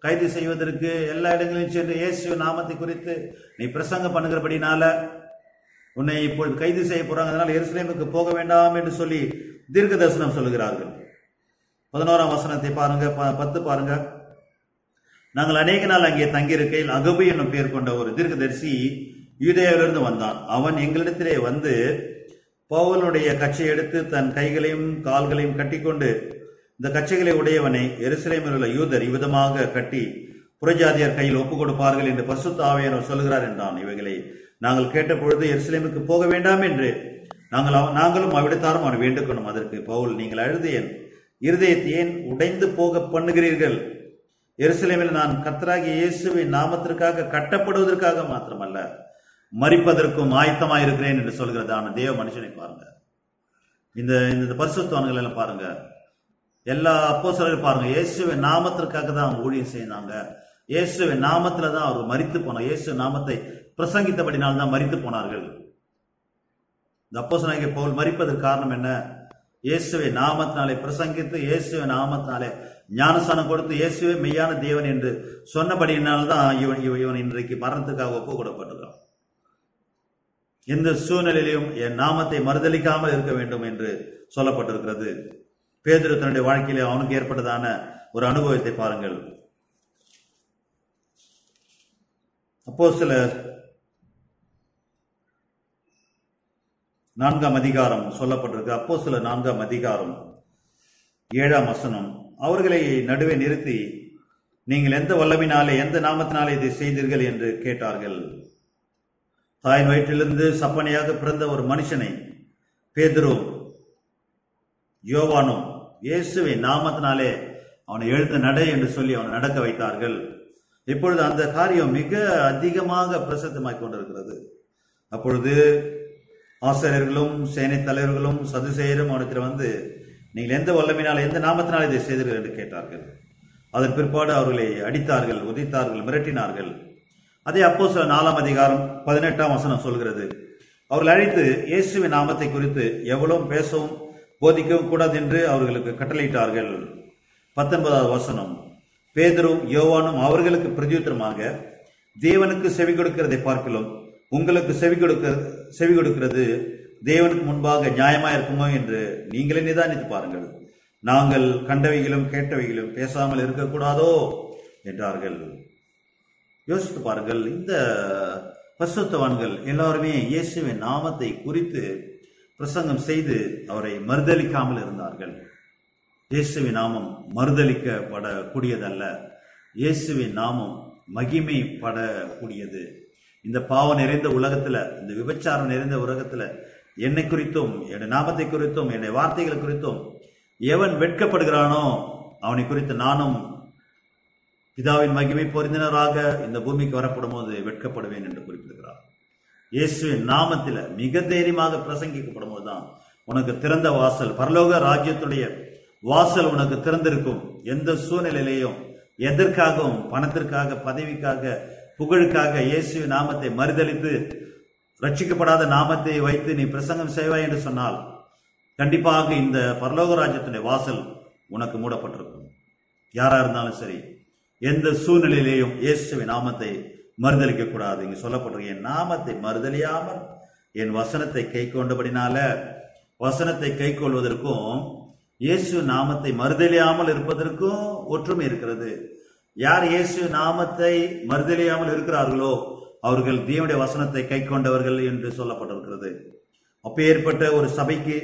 Speaker 2: கைது செய்வதற்கு எல்லா இடங்களிலும் சென்று இயேசு நாமத்தை குறித்து நீ பிரசங்கம் பண்ணுகிறபடினால உன்னை இப்பொழுது கைது செய்ய போறாங்க, அதனால எருசலேமுக்கு போக வேண்டாம் என்று சொல்லி தீர்க்க தரிசனம் சொல்லுகிறார்கள். பதினோராம் வசனத்தை பாருங்க, பத்து பாருங்க. நாங்கள் அநேக நாள் அங்கே தங்கியிருக்கையில் அகபு என்னும் பெயர் கொண்ட ஒரு தீர்க்கதரிசி யூதேயாவிலிருந்து வந்தான். அவன் எங்களிடத்திலே வந்து பவுலுடைய கச்சை எடுத்து தன் கைகளையும் கால்களையும் கட்டிக்கொண்டு, இந்த கச்சைகளை உடையவனை எருசலேமில் உள்ள யூதர் இவ்விதமாக கட்டி புறஜாதியார் கையில் ஒப்புக் கொடுப்பார்கள் என்று பரிசுத்த ஆவியானவர் சொல்கிறார் என்றான். இவைகளை நாங்கள் கேட்ட பொழுது எருசலேமுக்கு போக வேண்டாம் என்று நாங்கள் நாங்களும் அவ்விடத்தாரும் அவன் வேண்டுக்கணும். அதற்கு பவுல், நீங்கள் அழுது என் இருதயத்தை ஏன் உடைந்து போக பண்ணுகிறீர்கள்? எருசலேமில் நான் கர்த்தராகிய இயேசுவின் நாமத்திற்காக கட்டப்படுவதற்காக மாத்திரமல்ல, மரிப்பதற்கும் ஆயத்தமாயிருக்கிறேன் என்று சொல்கிறதான தேவ மனுஷனை பாருங்க. இந்த இந்த பரிசுத்தவான்கள் எல்லாம் பாருங்க, எல்லா அப்போஸ்தலர்கள் பாருங்க, இயேசுவின் நாமத்திற்காக தான் அவங்க ஊழியம் செய்தாங்க. இயேசுவின் நாமத்துல தான் அவர் மரித்து போனார். இயேசு நாமத்தை பிரசங்கித்தபடினால் தான் மரித்து போனார்கள். இந்த அப்போஸ்தலனாகிய பவுல் மரிப்பதற்கு காரணம் என்ன? இயேசுவை நாமத்தினாலே பிரசங்கித்து, இயேசுவை நாமத்தினாலே ஞானஸ்தானம் கொடுத்து, இயேசுவே மெய்யான தேவன் என்று சொன்னபடியினால்தான் இவன் இவன் இன்றைக்கு மரணத்துக்காக ஒப்பு கொடுக்கப்பட்டிருக்கிறான். எந்த சூழ்நிலையிலும் என் நாமத்தை மறுதலிக்காமல் இருக்க வேண்டும் என்று சொல்லப்பட்டிருக்கிறது. பேதுரு தன்னுடைய வாழ்க்கையிலே அவனுக்கு ஏற்பட்டதான ஒரு அனுபவத்தை பாருங்கள். அப்போஸ்தலர் நான்காம் அதிகாரம் சொல்லப்பட்டிருக்கு. அப்போஸ்தலர் நான்காம் அதிகாரம் ஏழாம் வசனம். அவர்களை நடுவே நிறுத்தி, நீங்கள் எந்த வல்லமினாலே எந்த நாமத்தினாலே இதை செய்தீர்கள் என்று கேட்டார்கள். தாயின் வயிற்றிலிருந்து சப்பனையாக பிறந்த ஒரு மனுஷனை பேதுரும் யோவானும் இயேசுவின் நாமத்தினாலே அவனை எழுந்து நடை என்று சொல்லி அவனை நடக்க வைத்தார்கள். இப்பொழுது அந்த காரியம் மிக அதிகமாக பிரசித்தமாய் கொண்டிருக்கிறது. அப்பொழுது ஆசிரியர்களும் சேனை தலைவர்களும் சதுசேயரும் அவனிடத்தில் வந்து, நீங்கள் எந்த வல்லமினால் எந்த நாமத்தினால் இதை செய்தீர்கள் என்று கேட்டார்கள். அதன் பிற்பாடு அவர்களை அடித்தார்கள், உதைத்தார்கள், மிரட்டினார்கள். அதே அப்போஸ்தலர் நாலாம் அதிகாரம் பதினெட்டாம் வசனம் சொல்கிறது, அவர்கள் அழைத்து இயேசுவின் நாமத்தை குறித்து எவ்வளவும் பேசவும் போதிக்கவும் கூடாது என்று அவர்களுக்கு கட்டளையிட்டார்கள். பத்தொன்பதாவது வசனம், பேதுரும் யோவானும் அவர்களுக்கு பிரதியுத்தரமாக, தேவனுக்கு செவி கொடுக்கிறதை பார்க்கலாம் உங்களுக்கு செவி கொடுக்க செவி கொடுக்கிறது தேவனுக்கு முன்பாக நியாயமா இருக்குமோ என்று நீங்களே நிதானித்து பாருங்கள். நாங்கள் கண்டவைகளும் கேட்டவைகளும் பேசாமல் இருக்கக்கூடாதோ என்றார்கள். யோசித்து பாருங்கள், இந்த பரிசுத்தவான்கள் எல்லாருமே இயேசுவின் நாமத்தை குறித்து பிரசங்கம் செய்து அவரை மறுதலிக்காமல் இருந்தார்கள். இயேசுவின் நாமம் மறுதலிக்கப்படக்கூடியதல்ல, இயேசுவின் நாமம் மகிமைப்படக்கூடியது. இந்த பாவம் நிறைந்த உலகத்துல, இந்த விபச்சாரம் நிறைந்த உலகத்துல என்னை குறித்தும் என்னுடைய நாமத்தை குறித்தும் என்னுடைய வார்த்தைகளை குறித்தும் எவன் வெட்கப்படுகிறானோ அவனை குறித்து நானும் பிதாவின் மகிமை பொருந்தினராக இந்த பூமிக்கு வரப்படும் போது வெட்கப்படுவேன் என்று குறிப்பிடுகிறார். இயேசுவின் நாமத்தில மிக தைரியமாக பிரசங்கிக்கப்படும் போதுதான் உனக்கு திறந்த வாசல், பரலோக ராஜ்யத்துடைய வாசல் உனக்கு திறந்திருக்கும். எந்த சூழ்நிலையிலையும் எதற்காகவும், பணத்திற்காக, பதவிக்காக, புகழுக்காக இயேசுவின் நாமத்தை மறுதலித்து ரட்சிக்கப்படாத நாமத்தை வைத்து நீ பிரசங்கம் செய்வாய் என்று சொன்னால் கண்டிப்பாக இந்த பரலோக ராஜ்யத்துடைய வாசல் உனக்கு மூடப்பட்டிருக்கும். யாரா இருந்தாலும் சரி, எந்த சூழ்நிலையிலேயும் இயேசுவின் நாமத்தை மறுதலிக்க கூடாது. இங்க சொல்லப்படுற என் நாமத்தை மறுதலியாமல் என் வசனத்தை கை கொண்டபடினால, வசனத்தை கை கொள்வதற்கும் இயேசு நாமத்தை மறுதலியாமல் இருப்பதற்கும் ஒற்றுமை இருக்கிறது. யார் இயேசு நாமத்தை மறுதலியாமல் இருக்கிறார்களோ அவர்கள் தேவனுடைய வசனத்தை கை கொண்டவர்கள் என்று சொல்லப்பட்டிருக்கிறது. அப்பேற்பட்ட ஒரு சபைக்கு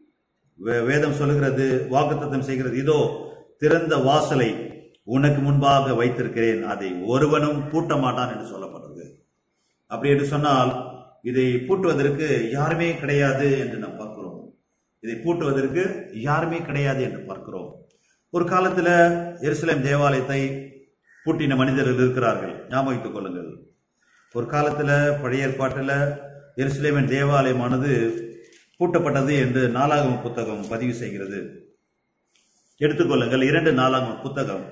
Speaker 2: வேதம் சொல்லுகிறது, வாக்குத்தத்தம் செய்கிறது, இதோ திறந்த வாசலை உனக்கு முன்பாக வைத்திருக்கிறேன், அதை ஒருவனும் பூட்ட மாட்டான் என்று சொல்லப்படுறது. அப்படி என்று சொன்னால் இதை பூட்டுவதற்கு யாருமே கிடையாது என்று நாம் பார்க்கிறோம். இதை பூட்டுவதற்கு யாருமே கிடையாது என்று பார்க்கிறோம். ஒரு காலத்துல எருசலேம் தேவாலயத்தை பூட்டின மனிதர்கள் இருக்கிறார்கள், ஞாபகித்துக் கொள்ளுங்கள். ஒரு காலத்துல பழைய ஏற்பாட்டுல எருசலேமின் தேவாலயமானது பூட்டப்பட்டது என்று நாளாகம புத்தகம் பதிவு செய்கிறது. எடுத்துக்கொள்ளுங்கள், இரண்டு நாளாகம புத்தகம்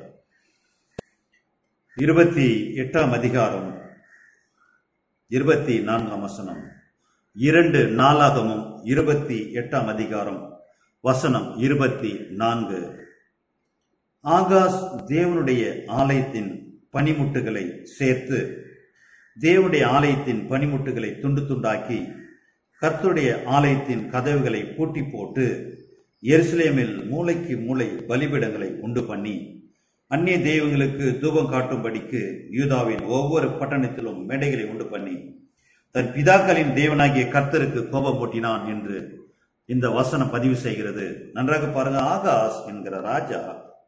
Speaker 2: இருபத்தி எட்டாம் அதிகாரம் இருபத்தி நான்காம் வசனம். இரண்டு நாளாகமும் இருபத்தி எட்டாம் அதிகாரம் வசனம் இருபத்தி நான்கு. ஆகாஸ் தேவனுடைய ஆலயத்தின் பனிமுட்டுகளை சேர்த்து தேவனுடைய ஆலயத்தின் பனிமுட்டுகளை துண்டு துண்டாக்கி கர்த்தருடைய ஆலயத்தின் கதவுகளை பூட்டி போட்டு எருசலேமில் மூலைக்கு மூலை பலிபீடங்களை உண்டு பண்ணி அந்நிய தெய்வங்களுக்கு தூபம் காட்டும்படிக்கு யூதாவின் ஒவ்வொரு பட்டணத்திலும் மேடைகளை உண்டு பண்ணி தன் பிதாக்களின் தேவனாகிய கர்த்தருக்கு கோபம் போட்டினான் என்று இந்த வசனம் பதிவு செய்கிறது. நன்றாக பாருங்க. ஆகாஸ் என்கிற ராஜா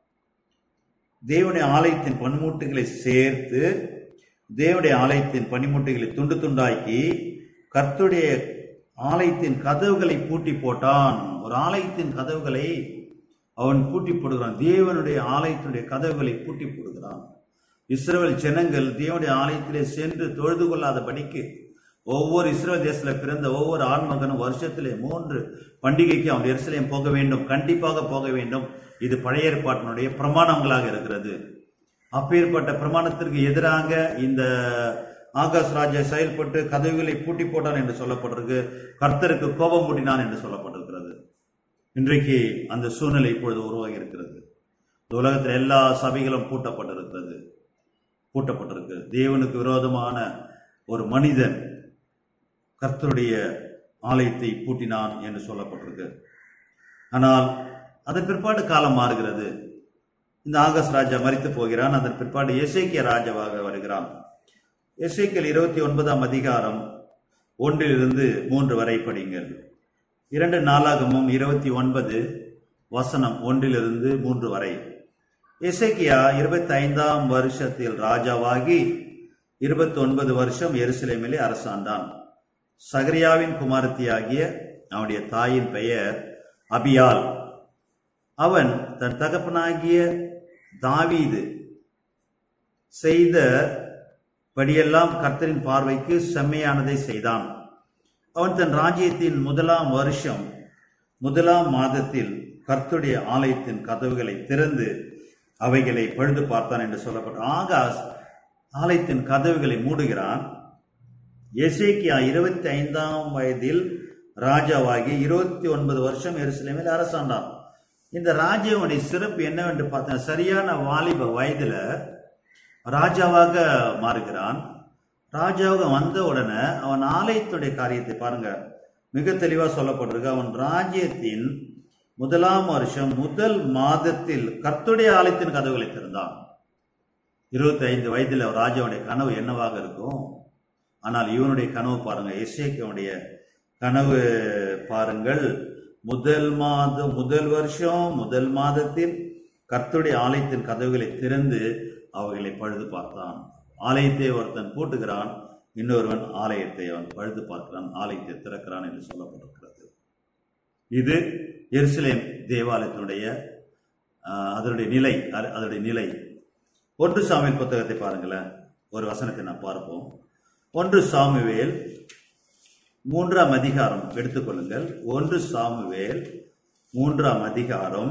Speaker 2: தேவனுடைய ஆலயத்தின் பனிமூட்டுகளை சேர்த்து தேவனுடைய ஆலயத்தின் பனிமூட்டைகளை துண்டு துண்டாக்கி கர்த்தருடைய ஆலயத்தின் கதவுகளை பூட்டி போட்டான். ஒரு ஆலயத்தின் கதவுகளை அவன் பூட்டி போடுகிறான். தேவனுடைய ஆலயத்தினுடைய கதவுகளை பூட்டி போடுகிறான். இஸ்ரவேல் ஜனங்கள் தேவனுடைய ஆலயத்திலே சென்று தொழுது கொள்ளாதபடிக்கு ஒவ்வொரு இஸ்ரவேல் தேசத்தில் பிறந்த ஒவ்வொரு ஆண்மகனும் வருஷத்திலே மூன்று பண்டிகைக்கு அவன் எருசலேம் போக வேண்டும், கண்டிப்பாக போக வேண்டும். இது பழைய ஏற்பாட்டினுடைய பிரமாணங்களாக இருக்கிறது. அப்பேற்பட்ட பிரமாணத்திற்கு எதிராக இந்த ஆகாஸ் ராஜா செயல்பட்டு கதவுகளை பூட்டி போட்டான் என்று சொல்லப்பட்டிருக்கு. கர்த்தருக்கு கோபம் மூட்டினான் என்று சொல்லப்பட்டிருக்கிறது. இன்றைக்கு அந்த சூழ்நிலை இப்பொழுது உருவாகி இருக்கிறது. இந்த உலகத்தில் எல்லா சபைகளும் பூட்டப்பட்டிருக்கிறது பூட்டப்பட்டிருக்கு தேவனுக்கு விரோதமான ஒரு மனிதன் கர்த்தருடைய ஆலயத்தை பூட்டினான் என்று சொல்லப்பட்டிருக்கு. ஆனால் அதன் பிற்பாடு காலம் மாறுகிறது. இந்த ஆகாஸ் ராஜா மரித்து போகிறான். அதன் பிற்பாடு எசேக்கியா ராஜாவாக வருகிறான். எசேக்கியேல் இருபத்தி ஒன்பதாம் அதிகாரம் ஒன்றிலிருந்து மூன்று வரை படிங்கள். இரண்டு நாளாகமும் இருபத்தி ஒன்பது வசனம் ஒன்றிலிருந்து மூன்று வரை. எசேக்கியா இருபத்தி ஐந்தாம் வருஷத்தில் ராஜாவாகி இருபத்தி ஒன்பது வருஷம் எருசலேமிலே அரசாண்டான். சகரியாவின் குமாரத்தியாகிய அவனுடைய தாயின் பெயர் அபியால். அவன் தன் தகப்பனாகிய தாவீது செய்த படியெல்லாம் கர்த்தரின் பார்வைக்கு செம்மையானதை செய்தான். அவன் தன் ராஜ்யத்தின் முதலாம் வருஷம் முதலாம் மாதத்தில் கர்த்தருடைய ஆலயத்தின் கதவுகளை திறந்து அவைகளை பழுது பார்த்தான் என்று சொல்லப்பட்ட ஆகாஸ் ஆலயத்தின் கதவுகளை மூடுகிறான். எசேக்கியா இருபத்தி ஐந்தாம் வயதில் ராஜாவாகி இருபத்தி ஒன்பது வருஷம் எருசலேமில் அரசாண்டான். இந்த ராஜாவுடைய சிறப்பு என்னவென்று பார்த்தா, சரியான வாலிப வயதுல ராஜாவாக மாறுகிறான். ராஜாவாக வந்த உடனே அவன் ஆலயத்துடைய காரியத்தை பாருங்க, மிக தெளிவா சொல்லப்பட்டிருக்கு. அவன் ராஜ்யத்தின் முதலாம் வருஷம் முதல் மாதத்தில் கர்த்தருடைய ஆலயத்தின் கதவுகளை திறந்தான். இருபத்தி ஐந்து வயதுல ராஜாவுடைய கனவு என்னவாக இருக்கும்? ஆனால் இவனுடைய கனவு பாருங்க, எசேக்கியாவுடைய கனவு பாருங்கள். முதல் மாதம் முதல் வருஷம் முதல் மாதத்தில் கர்த்தருடைய ஆலயத்தின் கதவுகளை திறந்து அவைகளை பழுது பார்த்தான். ஆலயத்தை ஒருத்தன் பூட்டுகிறான், இன்னொருவன் ஆலயத்தை அவன் பழுது பார்க்கிறான், ஆலயத்தை திறக்கிறான் என்று சொல்லப்பட்டிருக்கிறது. இது எருசலேம் தேவாலயத்தினுடைய அதனுடைய நிலை அதனுடைய நிலை ஒன்று சாமுவேல் புத்தகத்தை பாருங்களேன். ஒரு வசனத்தை நான் பார்ப்போம். ஒன்று சாமுவேல் மூன்றாம் அதிகாரம் எடுத்துக்கொள்ளுங்கள். ஒன்று சாமுவேல் மூன்றாம் அதிகாரம்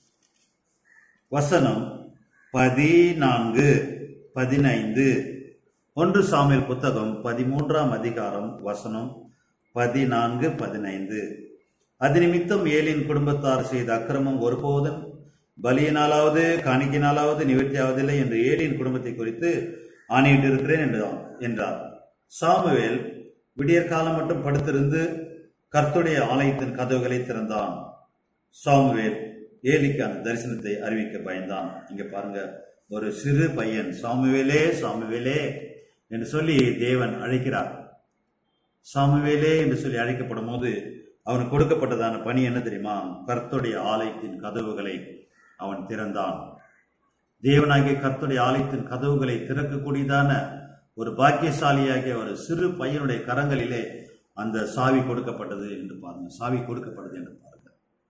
Speaker 2: வசனம் பதினான்கு பதினைந்து. ஒன்று சாமுவேல் புத்தகம் பதிமூன்றாம் அதிகாரம் வசனம் பதினான்கு பதினைந்து. அது நிமித்தம் ஏலின் குடும்பத்தார் செய்த அக்கிரமம் ஒருபோதும் பலியினாலாவது காணிக்கையினாலாவது நிவர்த்தியாவதில்லை என்று ஏலின் குடும்பத்தை குறித்து ஆணையிட்டு இருக்கிறேன் என்றார். சாமுவேல் விடியற் காலம் மட்டும் படுத்திருந்து கர்த்தருடைய ஆலயத்தின் கதவுகளை திறந்தான். சாமுவேல் ஏலிக்கு அந்த தரிசனத்தை அறிவிக்க பயந்தான். இங்க பாருங்க, ஒரு சிறு பையன் சாமுவேலே சாமுவேலே என்று சொல்லி தேவன் அழைக்கிறார். சாமுவேலே என்று சொல்லி அழைக்கப்படும் போது அவனுக்கு கொடுக்கப்பட்டதான பணி என்ன தெரியுமா? கர்த்தருடைய ஆலயத்தின் கதவுகளை அவன் திறந்தான். தேவனாகிய கர்த்தருடைய ஆலயத்தின் கதவுகளை திறக்கக்கூடியதான ஒரு பாக்கியசாலியாகிய ஒரு சிறு பையனுடைய கரங்களிலே அந்த சாவி கொடுக்கப்பட்டது என்று பாருங்க. சாவி கொடுக்கப்பட்டது என்று பாருங்க.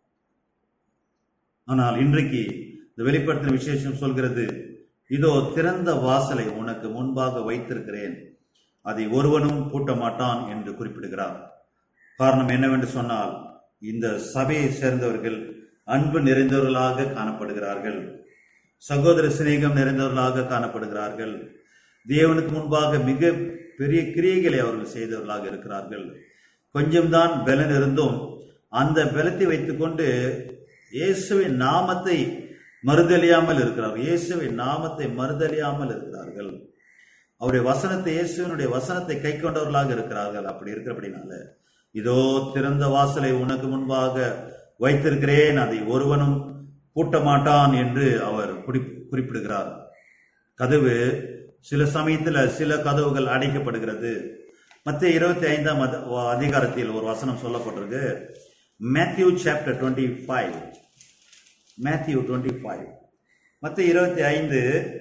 Speaker 2: ஆனால் இன்றைக்கு இந்த வெளிப்படுத்தின விசேஷம் சொல்கிறது, இதோ திறந்த வாசலை உனக்கு முன்பாக வைத்திருக்கிறேன், அதை ஒருவனும் பூட்ட மாட்டான் என்று குறிப்பிடுகிறார். காரணம் என்னவென்று சொன்னால், இந்த சபையை சேர்ந்தவர்கள் அன்பு நிறைந்தவர்களாக காணப்படுகிறார்கள், சகோதர சிநேகம் நிறைந்தவர்களாக காணப்படுகிறார்கள், தேவனுக்கு முன்பாக மிக பெரிய கிரியைகளை அவர்கள் செய்தவர்களாக இருக்கிறார்கள். கொஞ்சம்தான் பலன் இருந்தும் அந்த பலத்தை வைத்துக் கொண்டு இயேசுவின் நாமத்தை மறுதலியாமல் இருக்கிறார்கள். இயேசுவின் நாமத்தை மறுதலியாமல் இருக்கிறார்கள். அவருடைய வசனத்தை, இயேசுவினுடைய வசனத்தை கை கொண்டவர்களாக இருக்கிறார்கள். அப்படி இருக்கிறபடினால இதோ திறந்த வாசலை உனக்கு முன்பாக வைத்திருக்கிறேன், அதை ஒருவனும் பூட்ட மாட்டான் என்று அவர் குறிப்பிடுகிறார். கதவு சில சமயத்துல சில கதவுகள் அடைக்கப்படுகிறது. மத்திய இருபத்தி ஐந்தாம் அதிகாரத்தில் ஒரு வசனம் சொல்லப்பட்டிருக்கு. Matthew chapter twenty five Matthew twenty five மத்திய இருபத்தி ஐந்து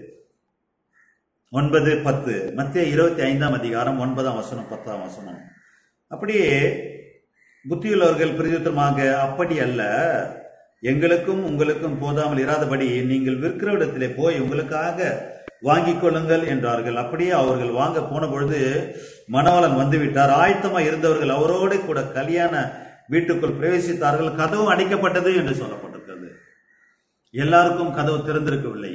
Speaker 2: ஒன்பது பத்து மத்திய இருபத்தி ஐந்தாம் அதிகாரம் ஒன்பதாம் வசனம் பத்தாம் வசனம். அப்படியே புத்தியுள்ளவர்கள் பிரதியுத்தரமாக, அப்படி அல்ல, எங்களுக்கும் உங்களுக்கும் போதாமல் இராதபடி நீங்கள் விற்கிற இடத்திலே போய் உங்களுக்காக வாங்கிக் கொள்ளுங்கள் என்றார்கள். அப்படியே அவர்கள் வாங்க போன பொழுது மணவாளன் வந்துவிட்டார். ஆயத்தமா இருந்தவர்கள் அவரோடு கூட கல்யாண வீட்டுக்குள் பிரவேசித்தார்கள். கதவு அடைக்கப்பட்டது என்று சொல்லப்பட்டிருக்கிறது. எல்லாருக்கும் கதவு திறந்திருக்கவில்லை.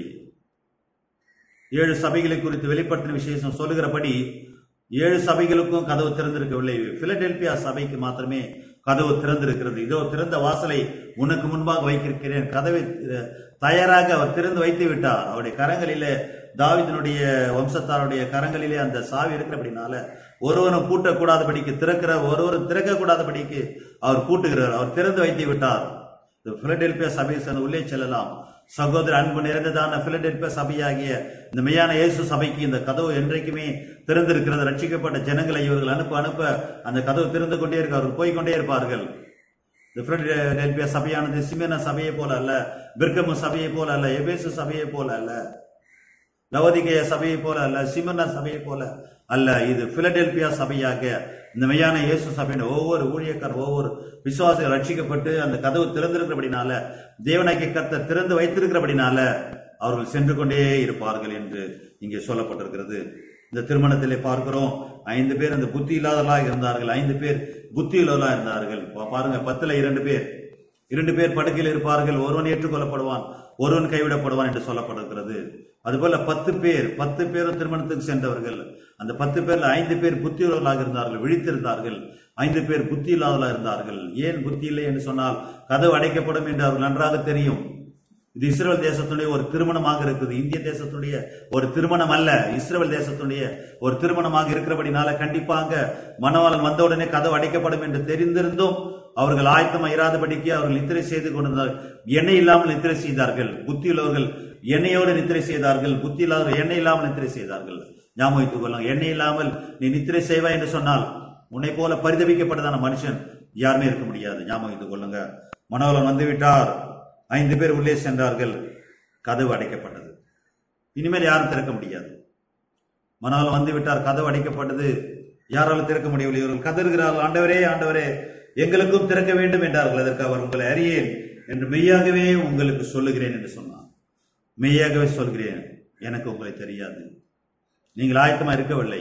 Speaker 2: ஏழு சபைகளை குறித்து வெளிப்படுத்தின விசேஷம் சொல்லுகிறபடி ஏழு சபைகளுக்கும் கதவு திறந்திருக்கவில்லை. பிலடெல்பியா சபைக்கு மாத்திரமே கதவு திறந்திருக்கிறது. இதோ திறந்த வாசலை உனக்கு முன்பாக வைத்திருக்கிறேன். கதவை தயாராக அவர் திறந்து வைத்து விட்டார். அவருடைய கரங்களிலே, தாவீதினுடைய வம்சத்தாருடைய கரங்களிலே அந்த சாவி இருக்கிறபடினால ஒருவனும் பூட்டக்கூடாதபடிக்கு திறக்கிற ஒருவரும் திறக்க கூடாதபடிக்கு அவர் பூட்டுகிறார். அவர் திறந்து வைத்து விட்டார். பிலடெல்பியா சபை உள்ளே செல்லலாம். சகோதர அன்பு நிறைந்ததான பிலடெல்பியா சபையாகிய இந்த மெய்யான இயேசு சபைக்கு இந்த கதவு என்றைக்குமே திறந்திருக்கிறது. ரட்சிக்கப்பட்ட ஜனங்களை இவர்கள் அனுப்ப அனுப்ப அந்த கதவு திறந்து கொண்டே இருக்க அவர்கள் போய்கொண்டே இருப்பார்கள். பிலடெல்பியா சபையானது சிமெனா சபையை போல அல்ல, பிர்கமு சபையை போல அல்ல, எபேசு சபையை போல அல்ல, லவோதிகேயா சபையை போல அல்ல, சிமெனா சபையை போல அல்ல. இது பிலடெல்பியா சபையாக இந்த மெய்யான இயேசு சபையின் ஒவ்வொரு ஊழியக்கார், ஒவ்வொரு விசுவாசிகள் ரட்சிக்கப்பட்டு அந்த கதவு திறந்திருக்கிறபடினால, தேவனாகிய கர்த்தர் திறந்து வைத்திருக்கிறபடினால அவர்கள் சென்று கொண்டே இருப்பார்கள் என்று இங்கே சொல்லப்பட்டிருக்கிறது. இந்த திருமணத்திலே பார்க்கிறோம், ஐந்து பேர் அந்த புத்தி இல்லாதவர்களாக இருந்தார்கள், ஐந்து பேர் புத்தி உள்ளவர்களாக இருந்தார்கள். பாருங்க, பத்துல இரண்டு பேர் இரண்டு பேர் படுக்கையில் இருப்பார்கள், ஒருவன் ஏற்றுக்கொள்ளப்படுவான், ஒருவன் கைவிடப்படுவான் என்று சொல்லப்பட்டிருக்கிறது. அதுபோல பத்து பேர் பத்து பேரும் திருமணத்துக்கு சென்றவர்கள். அந்த பத்து பேர்ல ஐந்து பேர் புத்தி உள்ளவர்களாக இருந்தார்கள், விழித்திருந்தார்கள். ஐந்து பேர் புத்தி இல்லாதவர்களாக இருந்தார்கள். ஏன் புத்தி இல்லை என்று சொன்னால், கதவு அடைக்கப்படும் என்று அவர்கள் நன்றாக தெரியும். இது இஸ்ரேல் தேசத்துடைய ஒரு திருமணமாக இருக்குது. இந்திய தேசத்துடைய ஒரு திருமணம் அல்ல, இஸ்ரேல் தேசத்துடைய ஒரு திருமணமாக இருக்கிறபடினால கண்டிப்பாக மணவாளன் வந்தவுடனே கதவு அடைக்கப்படும் என்று தெரிந்திருந்தும் அவர்கள் ஆயத்தமா இராதபடிக்கு அவர்கள் நித்திரை செய்து கொண்டிருந்தார்கள். எண்ணெய் இல்லாமல் நித்திரை செய்தார்கள். புத்தி உள்ளவர்கள் எண்ணெயோடு நித்திரை செய்தார்கள், புத்தி இல்லாதவர்கள் எண்ணெய் இல்லாமல் நித்திரை செய்தார்கள். ஞாபகம் வைத்துக் கொள்ளுங்க, எண்ணெய் இல்லாமல் நீ நித்திரை செய்வாய் என்று சொன்னால் உன்னை போல பரிதபிக்கப்பட்டதான மனுஷன் யாருமே இருக்க முடியாது. ஞாபகம் வைத்துக் கொள்ளுங்க. மணவாளன் வந்துவிட்டார், ஐந்து பேர் உள்ளே சென்றார்கள், கதவு அடைக்கப்பட்டது. இனிமேல் யாரும் திறக்க முடியாது. மணவாளன் வந்து விட்டார், கதவு அடைக்கப்பட்டது, யாராலும் திறக்க முடியவில்லை. இவர்கள் கதறுகிறார்கள், ஆண்டவரே ஆண்டவரே எங்களுக்கும் திறக்க வேண்டும் என்றார்கள். அதற்கு அவர், உங்களை அறியேன் என்று மெய்யாகவே உங்களுக்கு சொல்லுகிறேன் என்று சொன்னார். மெய்யாகவே சொல்கிறேன், எனக்கு உங்களை தெரியாது. நீங்கள் ஆயத்தமா இருக்கவில்லை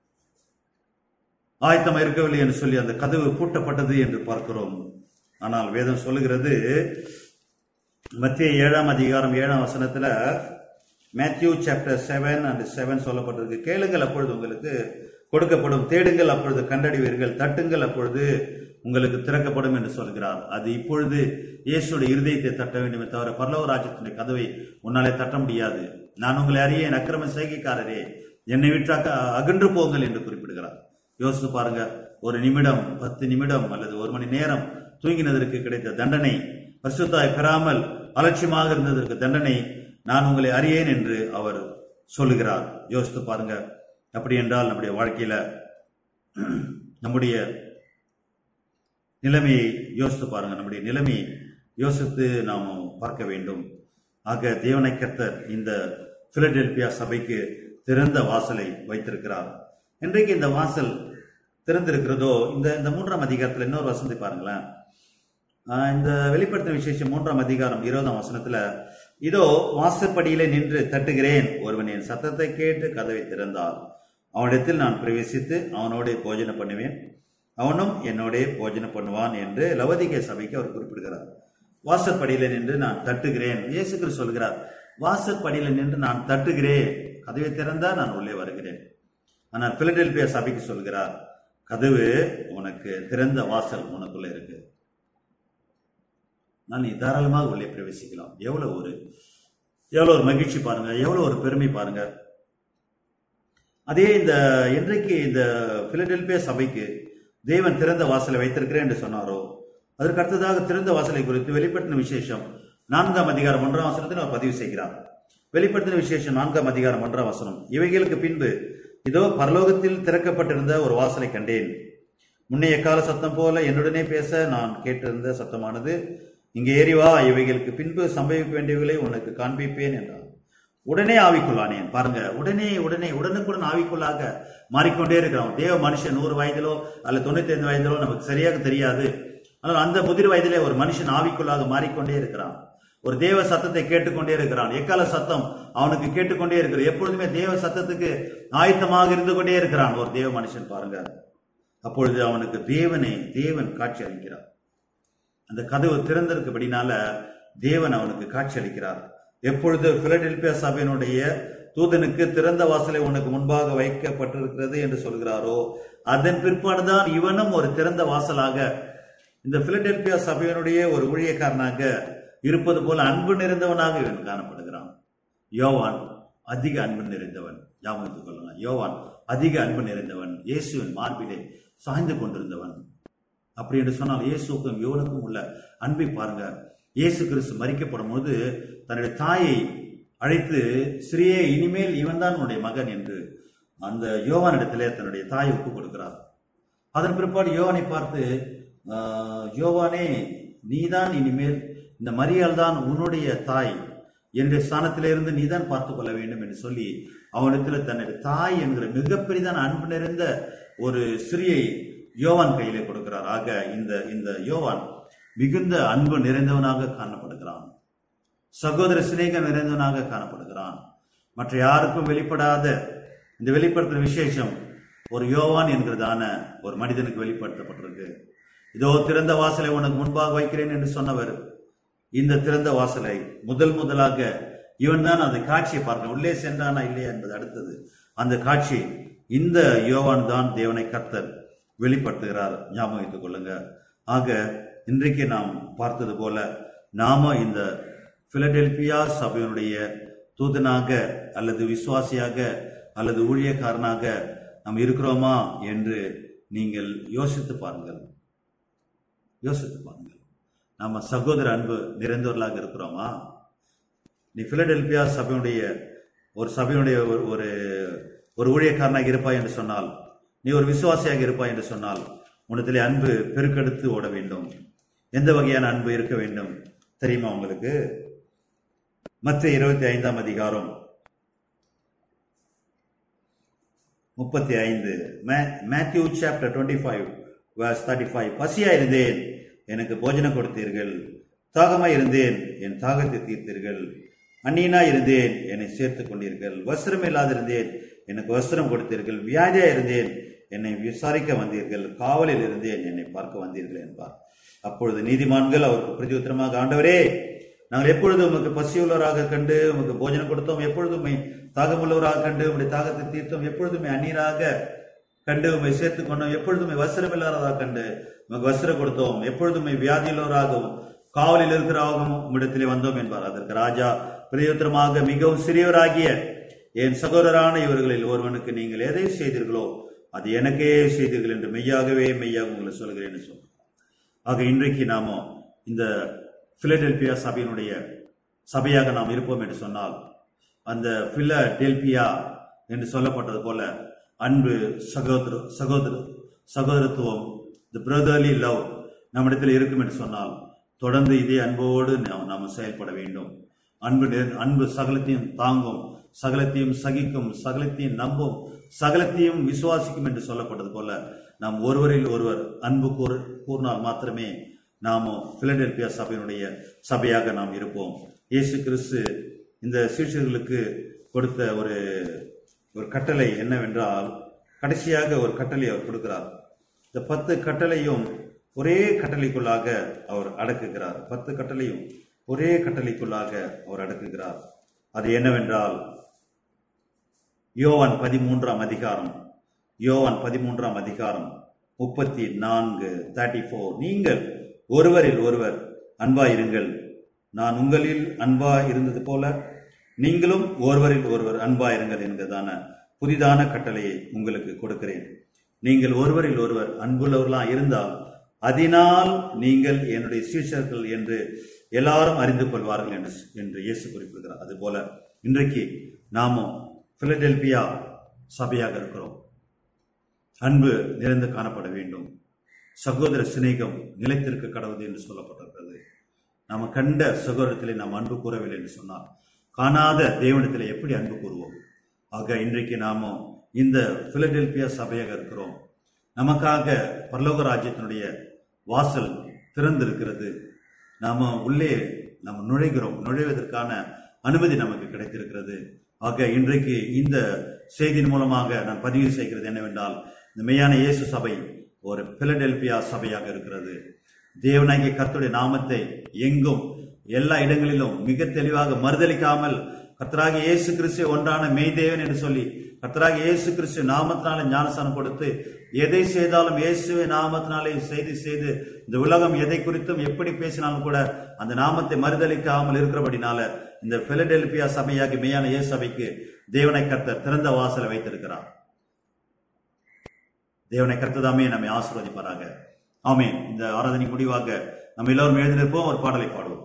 Speaker 2: ஆயத்தமா இருக்கவில்லை என்று சொல்லி அந்த கதவு பூட்டப்பட்டது என்று பார்க்கிறோம். ஆனால் வேதம் சொல்லுகிறது, மத்திய ஏழாம் அதிகாரம் ஏழாம் வசனத்துல, Matthew chapter seven and seven சொல்லப்பட்டிருக்கு. கேளுங்கள் அப்பொழுது உங்களுக்கு கொடுக்கப்படும், தேடுங்கள் அப்பொழுது கண்டடைவீர்கள், தட்டுங்கள் அப்பொழுது உங்களுக்கு திறக்கப்படும் என்று சொல்கிறார். அது இப்பொழுது இயேசுடைய இருதயத்தை தட்ட வேண்டுமே தவிர பரலோக ராஜ்யத்தினுடைய கதவை உன்னாலே தட்ட முடியாது. நான் உங்களை அறியேன், அக்கிரம செய்கைக்காரரே, என்னை விட்டாக்க அகன்று போங்கள் என்று குறிப்பிடுகிறார். யோசித்து பாருங்க, ஒரு நிமிடம், பத்து நிமிடம் அல்லது ஒரு மணி நேரம் தூங்கினதற்கு கிடைத்த தண்டனை, பரிசுத்தாய் பெறாமல் அலட்சியமாக இருந்ததற்கு தண்டனை, நான் உங்களை அறியேன் என்று அவர் சொல்லுகிறார். யோசித்து பாருங்க. அப்படி என்றால் நம்முடைய வாழ்க்கையில நம்முடைய நிலைமையை யோசித்து பாருங்க. நம்முடைய நிலைமையை யோசித்து நாம் பார்க்க வேண்டும். ஆக தேவனை கர்த்தர் இந்த பிலடெல்பியா சபைக்கு திறந்த வாசலை வைத்திருக்கிறார். இன்றைக்கு இந்த வாசல் திறந்திருக்கிறதோ, இந்த இந்த மூன்றாம் அதிகாரத்தில் இன்னொரு வசனத்தை பாருங்களேன். இந்த வெளிப்படுத்தின விசேஷம் மூன்றாம் அதிகாரம் இருபதாம் வசனத்துல, இதோ வாசற்படியிலே நின்று தட்டுகிறேன், ஒருவன் என் சத்தத்தை கேட்டு கதவை திறந்தால் அவனிடத்தில் நான் பிரவேசித்து அவனோட போஜனம் பண்ணுவேன், அவனும் என்னோட போஜனம் பண்ணுவான் என்று லவோதிகேயா சபைக்கு அவர் குறிப்பிடுகிறார். வாசற்படியில நின்று நான் தட்டுகிறேன். இயேசு கிறிஸ்து சொல்கிறார், வாசற்படியில நின்று நான் தட்டுகிறேன், கதவை திறந்தா நான் உள்ளே வருகிறேன். ஆனால் பிலடெல்பியா சபைக்கு சொல்கிறார், கதவு உனக்கு திறந்த வாசல் உனக்குள்ள இருக்கு. நான் நீ தாராளமாக உள்ளே பிரவேசிக்கலாம். எவ்வளவு ஒரு எவ்வளவு ஒரு மகிழ்ச்சி பாருங்க, எவ்வளவு ஒரு பெருமை பாருங்க. அதே இந்த இன்றைக்கு இந்த பிலடெல்பியா சபைக்கு தேவன் திறந்த வாசலை வைத்திருக்கிறேன் என்று சொன்னாரோ, அதற்கு அடுத்ததாக திறந்த வாசலை குறித்து வெளிப்படுத்தின விசேஷம் நான்காம் அதிகாரம் ஒன்றாம் வசனத்தில் அவர் பதிவு செய்கிறார். வெளிப்படுத்தின விசேஷம் நான்காம் அதிகாரம் ஒன்றாம் வசனம், இவைகளுக்கு பின்பு இதோ பரலோகத்தில் திறக்கப்பட்டிருந்த ஒரு வாசலை கண்டேன். முன்னைய கால சத்தம் போல என்னுடனே பேச நான் கேட்டிருந்த சத்தமானது, இங்கே ஏறி வா, இவைகளுக்கு பின்பு சம்பவிக்க வேண்டியவர்களை உனக்கு காண்பிப்பேன் என்றார். உடனே ஆவிக்குள்ளானேன். பாருங்க, உடனே உடனே உடனுக்குடன் ஆவிக்குள்ளாக மாறிக்கொண்டே இருக்கிறோம். தேவ மனுஷன் நூறு வயதிலோ அல்ல தொண்ணூத்தி ஐந்து வயதிலோ நமக்கு சரியாக தெரியாது. ஆனால் அந்த முதிர் வயதிலே ஒரு மனுஷன் ஆவிக்குள்ளாக மாறிக்கொண்டே இருக்கிறான். ஒரு தேவ சத்தத்தை கேட்டுக்கொண்டே இருக்கிறான். எக்கால சத்தம் அவனுக்கு கேட்டுக்கொண்டே இருக்கிறது. எப்பொழுதுமே தேவ சத்தத்துக்கு ஆயத்தமாக இருந்து கொண்டே இருக்கிறான் ஒரு தேவ மனுஷன். பாருங்க, அப்பொழுது அவனுக்கு தேவனே தேவன் காட்சி அளிக்கிறார். அந்த கதவு திறந்திருக்குபடினால தேவன் அவனுக்கு காட்சி அளிக்கிறார். எப்பொழுது பிலடெல்பியா சபையினுடைய தூதனுக்கு திறந்த வாசலை உனக்கு முன்பாக வைக்கப்பட்டிருக்கிறது என்று சொல்கிறாரோ, அதன் பிற்பாடுதான் இவனும் ஒரு திறந்த வாசலாக இந்த பிலடெல்பியா சபையினுடைய ஒரு ஊழியக்காரனாக இருப்பது போல அன்பு நிறைந்தவனாக இவன் காணப்படுகிறான். யோவான் அதிக அன்பு நிறைந்தவன். ஞாபகத்துக் கொள்ளுங்க, யோவான் அதிக அன்பு நிறைந்தவன், இயேசுவின் மார்பிலே சாய்ந்து கொண்டிருந்தவன். அப்படி என்று சொன்னால் இயேசுக்கும் யோனுக்கும் உள்ள அன்பை பாருங்க. இயேசு கிறிஸ்து மரிக்கப்படும் போது தன்னுடைய தாயை அழைத்து, சிறியே, இனிமேல் இவன் தான் உன்னுடைய மகன் என்று அந்த யோவானிடத்திலே தன்னுடைய தாயை ஒப்புக் கொடுக்கிறார். அதன் பிற்பாடு யோவானை பார்த்து, யோவானே, நீதான் இனிமேல், இந்த மரியாள் தான் உன்னுடைய தாய், என்னுடைய ஸ்தானத்திலிருந்து நீதான் பார்த்துக் கொள்ள வேண்டும் என்று சொல்லி அவனிடத்தில் தன்னுடைய தாய் என்கிற மிகப்பெரிதான அன்பு நிறைந்த ஒரு சிறியை யோவான் கையிலே கொடுக்கிறார். ஆக இந்த இந்த யோவான் மிகுந்த அன்பு நிறைந்தவனாக காணப்படுகிறான். சகோதர சிநேகம் நிறைந்தவனாக காணப்படுகிறான். மற்ற யாருக்கும் வெளிப்படாத இந்த வெளிப்படுத்தும் விசேஷம் ஒரு யோவான் என்கிறதான ஒரு மனிதனுக்கு வெளிப்படுத்தப்பட்டிருக்கு. இதோ திறந்த வாசலை உனக்கு முன்பாக வைக்கிறேன் என்று சொன்னவர் இந்த திறந்த வாசலை முதல் முதலாக இவன் தான் அந்த காட்சியை பார்க்க உள்ளே சென்றானா இல்லையா என்பது அடுத்தது. அந்த காட்சி இந்த யோவான் தான் தேவனை கர்த்தர் வெளிப்படுத்துகிறார். ஞாபகம் வைத்துக் கொள்ளுங்க. ஆக இன்றைக்கு நாம் பார்த்தது போல நாம இந்த பிலடெல்பியா சபையினுடைய தூதனாக அல்லது விசுவாசியாக அல்லது ஊழியக்காரனாக நாம் இருக்கிறோமா என்று நீங்கள் யோசித்து பாருங்கள். யோசித்து பாருங்கள். நம்ம சகோதர அன்பு நிறைந்தவர்களாக இருக்கிறோமா? நீ பிலடெல்பியா சபையுடைய ஒரு சபையுடைய ஒரு ஒரு ஊழியக்காரனாக இருப்பாய் என்று சொன்னால், நீ ஒரு விசுவாசியாக இருப்பாய் என்று சொன்னால், உனத்திலே அன்பு பெருக்கெடுத்து ஓட வேண்டும். எந்த வகையான அன்பு இருக்க வேண்டும் தெரியுமா உங்களுக்கு? மத்தேயு இருபத்தி ஐந்தாம் அதிகாரம் முப்பத்தி ஐந்து, Matthew chapter twenty five verse thirty-five, பசியா இருந்தேன், எனக்கு போஜனம் கொடுத்தீர்கள். தாகமாய் இருந்தேன், என் தாகத்தை தீர்த்தீர்கள். அந்நியனா இருந்தேன், என்னை சேர்த்துக் கொண்டீர்கள். வஸ்திரம் இல்லாதிருந்தேன், எனக்கு வஸ்திரம் கொடுத்தீர்கள். வியாதியா இருந்தேன், என்னை விசாரிக்க வந்தீர்கள். காவலில் இருந்தேன், என்னை பார்க்க வந்தீர்கள் என்பார். அப்பொழுது நீதிமான்கள் அவருக்கு பிரதியுத்தரமாக, ஆண்டவரே, நாங்கள் எப்பொழுது உமக்கு பசியுள்ளவராக கண்டு உமக்கு போஜனம் கொடுத்தோம், எப்பொழுதுமே தாகமுள்ளவராக கண்டு உங்களுடைய தாகத்தை தீர்த்தோம், எப்பொழுதுமே அந்நியராக கண்டு உண்மை சேர்த்துக் கொண்டோம், எப்பொழுதுமே வஸ்திரம் இல்லாததாக கண்டு உமக்கு வஸ்திரம் கொடுத்தோம், எப்பொழுதுமே வியாதியுள்ளவராகவும் காவலில் இருக்கிறாகவும் உம்மிடத்திலே வந்தோம் என்பார். அதற்கு ராஜா பிரதியுத்தரமாக, மிகவும் சிறியவராகிய என் சகோதரரான இவர்களில் ஒருவனுக்கு நீங்கள் எதை செய்தீர்களோ அது எனக்கே செய்தீர்கள் என்று மெய்யாகவே மெய்யாக உங்களை சொல்கிறேன் சொல்றோம். ஆக இன்றைக்கு நாம இந்த பிலடெல்பியா சபையினுடைய சபையாக நாம் இருப்போம் என்று சொன்னால், அந்த பிலடெல்பியா என்று சொல்லப்பட்டது போல அன்பு, சகோதர சகோதர சகோதரத்துவம், தி பிரதர்லி லவ் நம்மிடத்தில் இருக்கும் என்று சொன்னால், தொடர்ந்து இதே அன்போடு நாம் நாம் செயல்பட வேண்டும். அன்பு அன்பு சகலத்தையும் தாங்கும், சகலத்தையும் சகிக்கும், சகலத்தையும் நம்பும், சகலத்தையும் விசுவாசிக்கும் என்று சொல்லப்பட்டது போல நாம் ஒருவரில் ஒருவர் அன்பு கூறு கூறினால் மாத்திரமே நாம பிலடெல்பியா சபையினுடைய சபையாக நாம் இருப்போம். இயேசு கிறிஸ்து இந்த சீஷர்களுக்கு கொடுத்த ஒரு ஒரு கட்டளை என்னவென்றால், கடைசியாக ஒரு கட்டளை அவர் கொடுக்கிறார். இந்த பத்து கட்டளையும் ஒரே கட்டளைக்குள்ளாக அவர் அடக்குகிறார். பத்து கட்டளையும் ஒரே கட்டளைக்குள்ளாக அவர் அடக்குகிறார். அது என்னவென்றால், யோவான் பதிமூன்றாம் அதிகாரம் யோவான் பதிமூன்றாம் அதிகாரம் முப்பத்தி நான்கு தேர்ட்டி போர் நீங்கள் ஒருவரில் ஒருவர் அன்பாயிருங்கள். நான் உங்களில் அன்பாய் இருந்தது போல நீங்களும் ஒருவரில் ஒருவர் அன்பாயிருங்கள் என்கிறதான புதிதான கட்டளையை உங்களுக்கு கொடுக்கிறேன். நீங்கள் ஒருவரில் ஒருவர் அன்புள்ளவர்களா இருந்தால் அதனால் நீங்கள் என்னுடைய சீஷர்கள் என்று எல்லாரும் அறிந்து கொள்வார்கள் என்று என்று இயேசு குறிப்பிடுகிறார். அதுபோல இன்றைக்கு நாமும் பிலடெல்பியா சபையாக இருக்கிறோம். அன்பு நிறைந்து காணப்பட வேண்டும். சகோதர சிநேகம் நிலைத்திருக்க கடவுது என்று சொல்லப்பட்டிருக்கிறது. நாம் கண்ட சகோதரத்திலே நாம் அன்பு கூறவில்லை என்று சொன்னால் காணாத தேவனிடத்திலே எப்படி அன்பு கூறுவோம்? ஆக இன்றைக்கு நாம இந்த பிலடெல்பியா சபையாக இருக்கிறோம். நமக்காக பரலோக ராஜ்யத்தினுடைய வாசல் திறந்திருக்கிறது. நாம உள்ளே நாம் நுழைகிறோம். நுழைவதற்கான அனுமதி நமக்கு கிடைத்திருக்கிறது. ஆக இன்றைக்கு இந்த செய்தியின் மூலமாக நான் பதிவு செய்கிறது என்னவென்றால், இந்த மெய்யான இயேசு சபை ஒரு பிலடெல்பியா சபையாக இருக்கிறது. தேவனாகிய கர்த்தருடைய நாமத்தை எங்கும் எல்லா இடங்களிலும் மிக தெளிவாக மறுதலிக்காமல் கர்த்தராகிய இயேசு கிறிஸ்து ஒன்றான மெய்தேவன் என்று சொல்லி கர்த்தராகிய இயேசு கிறிஸ்து நாமத்தினாலே ஞானஸ்நானம் கொடுத்து எதை செய்தாலும் இயேசுவை நாமத்தினாலே செய்து செய்து இந்த உலகம் எதை குறித்தும் எப்படி பேசினாலும் கூட அந்த நாமத்தை மறுதலிக்காமல் இருக்கிறபடினால இந்த பிலடெல்பியா சபையாகி மெய்யான இயேசு சபைக்கு தேவனை கர்த்தர் திறந்த வாசலை வைத்திருக்கிறார். தேவனை கர்த்ததாமே நம்மை ஆசீர்வதிப்பாராக. ஆமென். இந்த ஆராதனை முடிவாக நம்ம எல்லோரும் எழுந்திருப்போம், ஒரு பாடலை பாடுவோம்.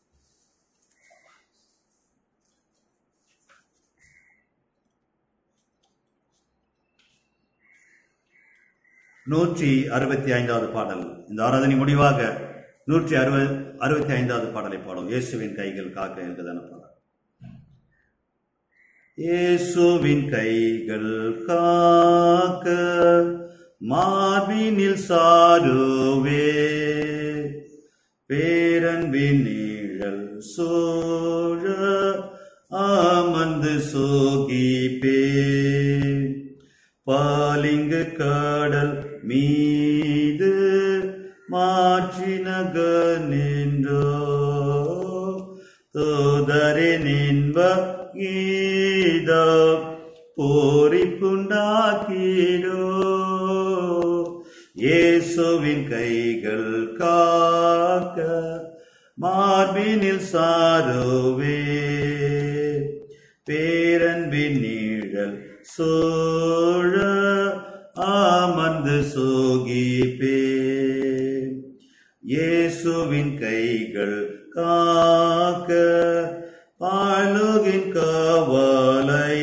Speaker 2: நூற்றி அறுபத்தி ஐந்தாவது பாடல். இந்த ஆராதனை முடிவாக நூற்றி அறுபது அறுபத்தி ஐந்தாவது பாடலை பாடும். இயேசுவின் கைகள் காக்க என்பதான பாடல். இயேசுவின் கைகள் காக்க மார்பினில் சாருவே பேரன்பின் நீழல் சோழ ஆமந்து சோகிப்பே பாலிங்கு கடல் மீது மாற்றினக நின்றோ தோதரே நின்ப கீதா போரிப்புண்டாக்கிடோ இயேசுவின் கைகள் காக்க மார்பினில் சாருவே பேரன்பின் நீழல் சோழ ஆமந்து சோகிப்பே இயேசுவின் கைகள் காக்க பாழுகின் காவலை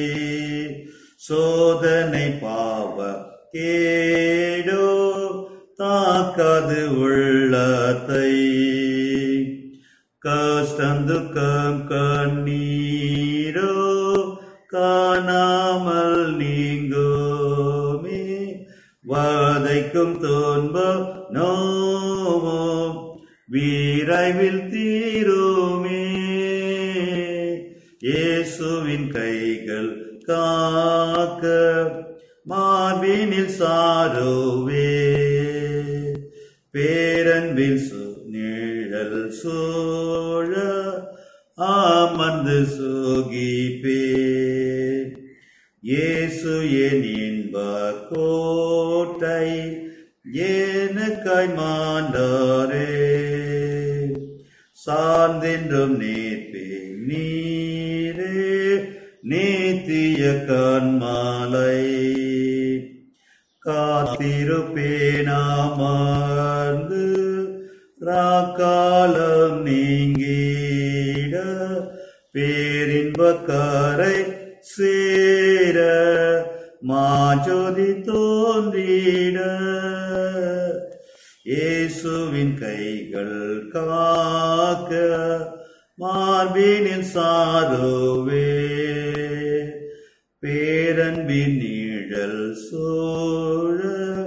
Speaker 2: சோதனை பாவ கேடோ தாக்காது உள்ளத்தை கஷ்டந்துக்கம் கண்ணீரோ காணாமல் நீங்குமே வாதைக்கும் துன்பம் நோவும் விரைவில் தீருமே இயேசுவின் கைகள் காக்க மார்பினில் சாருவே பேரன்பில் நிழல் சோழ ஆமந்து சோகிப்பே இயேசு என் இன்ப கோட்டை எனக்காய் மாண்டாரே சார்ந்தென்றும் நேர்ப்பே நீரே நேத்திய கண்மாலை காத்திருப்பேனாமர்ந்து ராக்காலம் நீங்கிட பேரின்ப கரை சேர மாஜோதி தோன்றிட இயேசுவின் கைகள் காக்க மார்பினில் சாருவே பேரன்பின் நீழல் சோழ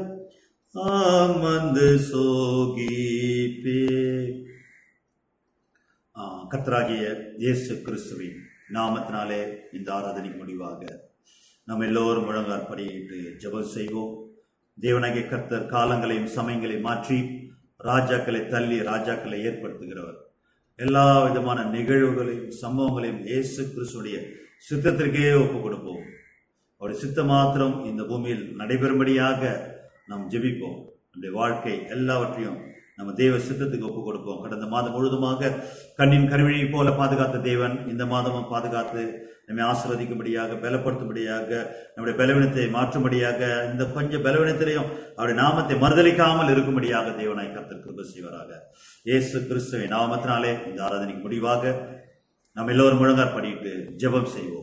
Speaker 2: ஆமந்து சோகிப்பே. கர்த்தராகிய இயேசு கிறிஸ்துவின் நாமத்தினாலே இந்த ஆராதனை முடிவாக நாம் எல்லோரும் முழங்கால் படியிட்டு ஜெபம் செய்வோம். தேவனாகிய கர்த்தர் காலங்களையும் சமயங்களையும் மாற்றி ராஜாக்களை தள்ளி ராஜாக்களை ஏற்படுத்துகிறவர். எல்லா விதமான நிகழ்வுகளையும் சம்பவங்களையும் இயேசு கிறிஸ்துடைய சித்தத்திற்கே ஒப்பு கொடுப்போம். அவருடைய சித்த மாத்திரம் இந்த பூமியில் நடைபெறும்படியாக நாம் ஜெபிப்போம். நம்முடைய வாழ்க்கை எல்லாவற்றையும் நம்ம தேவ சித்தத்துக்கு ஒப்பு கொடுப்போம். கடந்த மாதம் முழுதுமாக கண்ணின் கருவிழி போல பாதுகாத்த தேவன் இந்த மாதமும் பாதுகாத்து நம்மை ஆசீர்வதிக்கும்படியாக, பலப்படுத்தும்படியாக, நம்முடைய பலவீனத்தை மாற்றும்படியாக, இந்த கொஞ்சம் பலவீனத்திலையும் அவருடைய நாமத்தை மறுதலிக்காமல் இருக்கும்படியாக தேவனாய் கர்த்தர் கிருபை செய்வாராக. இயேசு கிறிஸ்துவின் நாமத்தினாலே இந்த ஆராதனைக்கு முடிவாக நாம் எல்லோரும் முழங்கார் படிட்டு ஜெபம் செய்வோம்.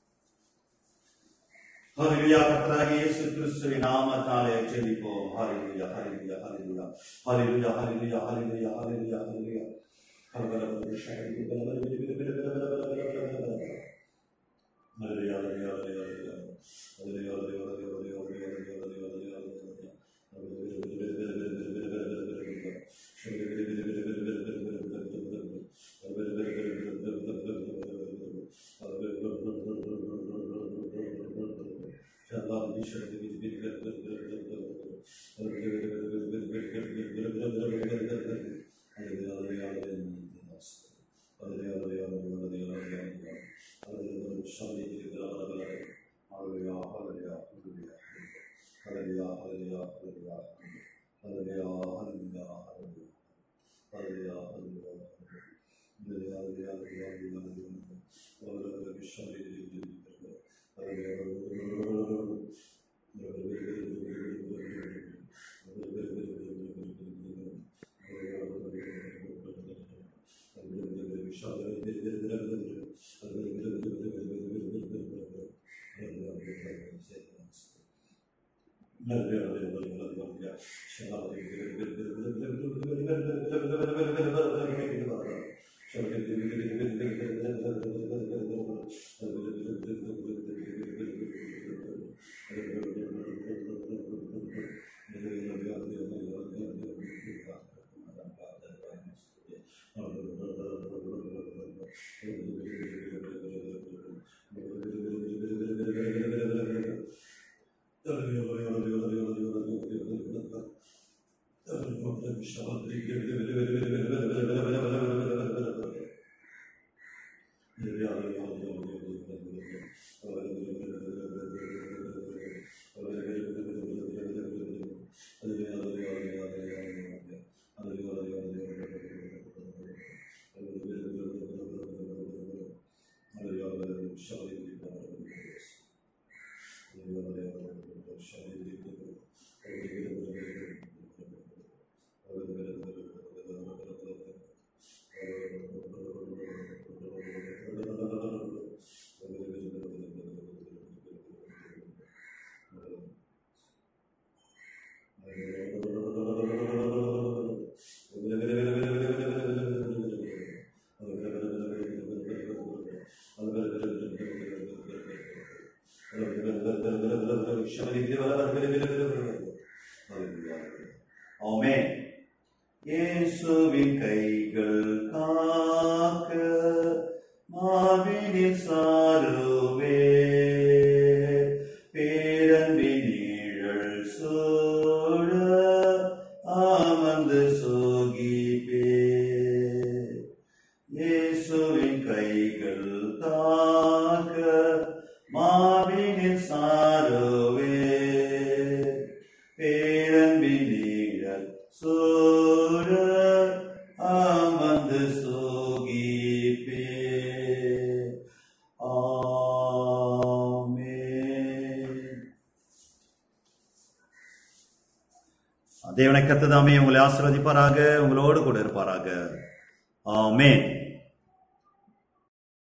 Speaker 2: ஹல்லேலூயா. கர்த்தராகிய இயேசு கிறிஸ்துவின் நாமத்தினாலே ஜெபிப்போம். ஹல்லேலூயா, ஹல்லேலூயா, ஹல்லேலூயா, ஹல்லேலூயா, ஹல்லேலூயா, ஹல்லேலூயா, ஹல்லேலூயா, ஹல்லேலூயா. ஹல்லேலூயா, ஆமென். இயேசுவின் கைகள் காக்க மார்பினில் சாருவே, பேரன்பின் நிழல் சூழ அமர்ந்து சோகிப்பே. இயேசுவின் கைகள் காக்க மார்பினில் சாருவே, பேரன்பின் நிழல் சூழ அமர்ந்து சோகிப்பே. தேவனை கர்த்தர் தாமே உங்களை ஆசீர்வதிப்பாராக, உங்களோடு கூட இருப்பாராக. ஆமென்.